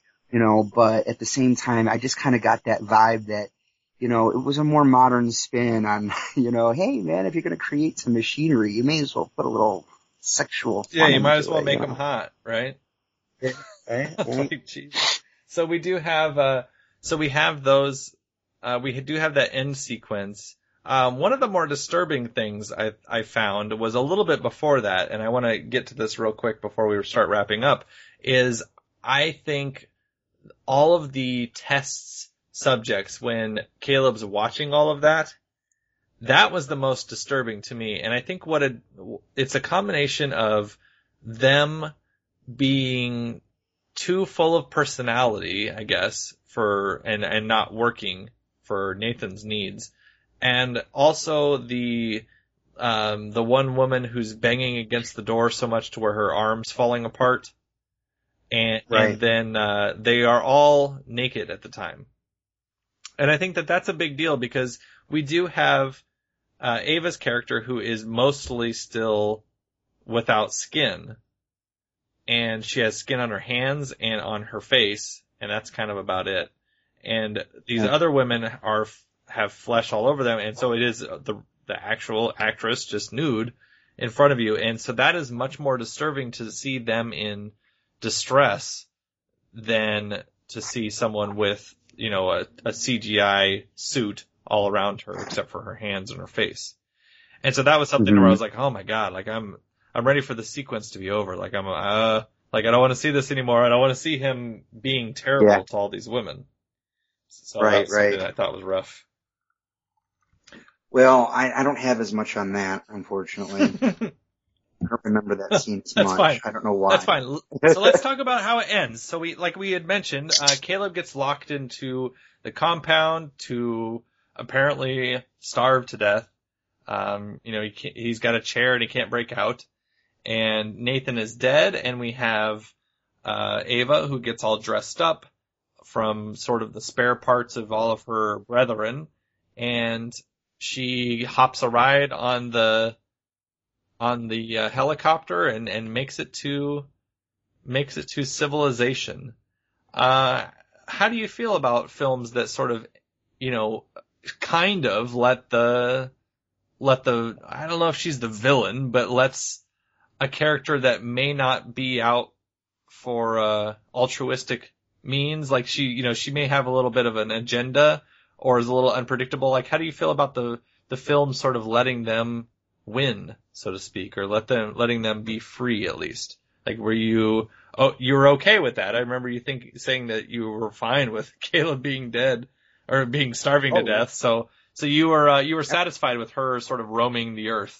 but at the same time, I just kind of got that vibe that, it was a more modern spin on, hey man, if you're gonna create some machinery, you may as well put a little sexual fun you might as into well it, make them hot, right? Right? Like, Jesus. So we do have, we have those, we do have that end sequence. One of the more disturbing things I found was a little bit before that, and I want to get to this real quick before we start wrapping up, is I think all of the tests subjects, when Caleb's watching all of that, that was the most disturbing to me. And I think it's a combination of them being too full of personality, I guess, and not working for Nathan's needs. And also the one woman who's banging against the door so much to where her arm's falling apart. And then they are all naked at the time. And I think that that's a big deal because we do have Ava's character who is mostly still without skin. And she has skin on her hands and on her face, and that's kind of about it. And these other women have flesh all over them, and so it is the actual actress just nude in front of you. And so that is much more disturbing to see them in distress than to see someone with, a CGI suit all around her except for her hands and her face. And so that was something where I was like, oh my God, like I'm ready for the sequence to be over. Like I don't want to see this anymore. I don't want to see him being terrible to all these women. So that's something that I thought was rough. Well, I don't have as much on that, unfortunately. I don't remember that scene too much. Fine. I don't know why. That's fine. So let's talk about how it ends. So we had mentioned, Caleb gets locked into the compound to apparently starve to death. He's got a chair and he can't break out. And Nathan is dead, and we have Ava, who gets all dressed up from sort of the spare parts of all of her brethren, and she hops a ride on the helicopter and makes it to civilization. How do you feel about films that sort of, kind of let the I don't know if she's the villain, but lets a character that may not be out for altruistic means, like she may have a little bit of an agenda or is a little unpredictable. Like, how do you feel about the film sort of letting them win, so to speak, or letting them be free at least? Like, you were okay with that? I remember you saying that you were fine with Caleb being dead or being starving to death. So you were satisfied with her sort of roaming the earth.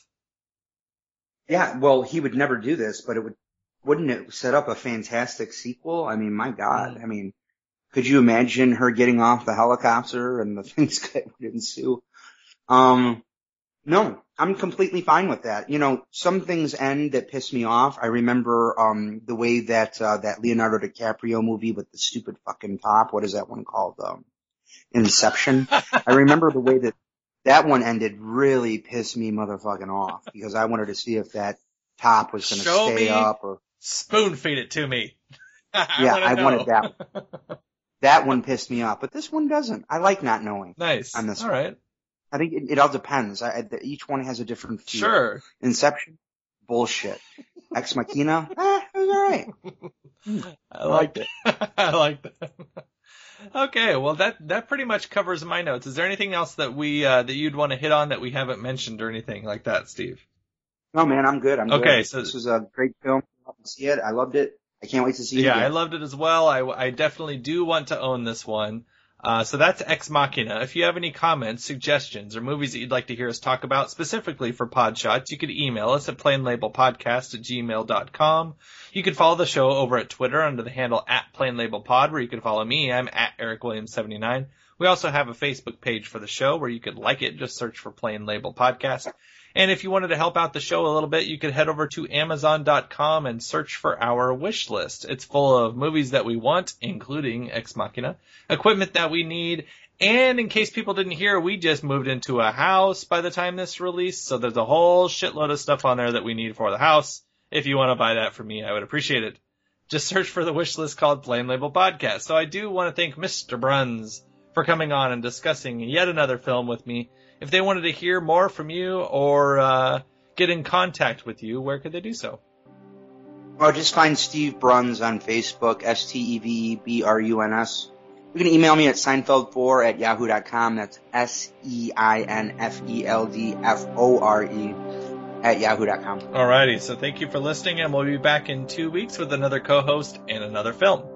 Yeah, well, he would never do this, but wouldn't it set up a fantastic sequel? I mean, my God. I mean, could you imagine her getting off the helicopter and the things that would ensue? No, I'm completely fine with that. Some things end that piss me off. I remember, the way that Leonardo DiCaprio movie with the stupid fucking top, what is that one called? Inception. I remember the way that one ended really pissed me motherfucking off because I wanted to see if that top was going to stay up or spoon feed it to me. I wanted that one. That one pissed me off, but this one doesn't. I like not knowing. Nice. On this all one. right. I think it all depends. Each one has a different feel. Sure. Inception, bullshit. Ex Machina, it was all right. I liked it. I liked it. Okay, well that pretty much covers my notes. Is there anything else that that you'd want to hit on that we haven't mentioned or anything like that, Steve? No, man, I'm good. Okay, good. So this was a great film. I love to see it. I loved it. I can't wait to see it. Yeah, I loved it as well. I definitely do want to own this one. So that's Ex Machina. If you have any comments, suggestions, or movies that you'd like to hear us talk about specifically for Podshots, you could email us at plainlabelpodcast@gmail.com. You can follow the show over at Twitter under the handle @plainlabelpod, where you can follow me. I'm @EricWilliams79. We also have a Facebook page for the show where you could like it. Just search for Plain Label Podcast. And if you wanted to help out the show a little bit, you could head over to Amazon.com and search for our wish list. It's full of movies that we want, including Ex Machina, equipment that we need, and in case people didn't hear, we just moved into a house by the time this released, so there's a whole shitload of stuff on there that we need for the house. If you want to buy that for me, I would appreciate it. Just search for the wish list called Plain Label Podcast. So I do want to thank Mr. Bruns for coming on and discussing yet another film with me. If they wanted to hear more from you or get in contact with you, where could they do so? Well, just find Steve Bruns on Facebook, STEVEBRUNS. You can email me at Seinfeld4@yahoo.com. That's SEINFELDFORE@yahoo.com. Alrighty, so thank you for listening, and we'll be back in 2 weeks with another co-host and another film.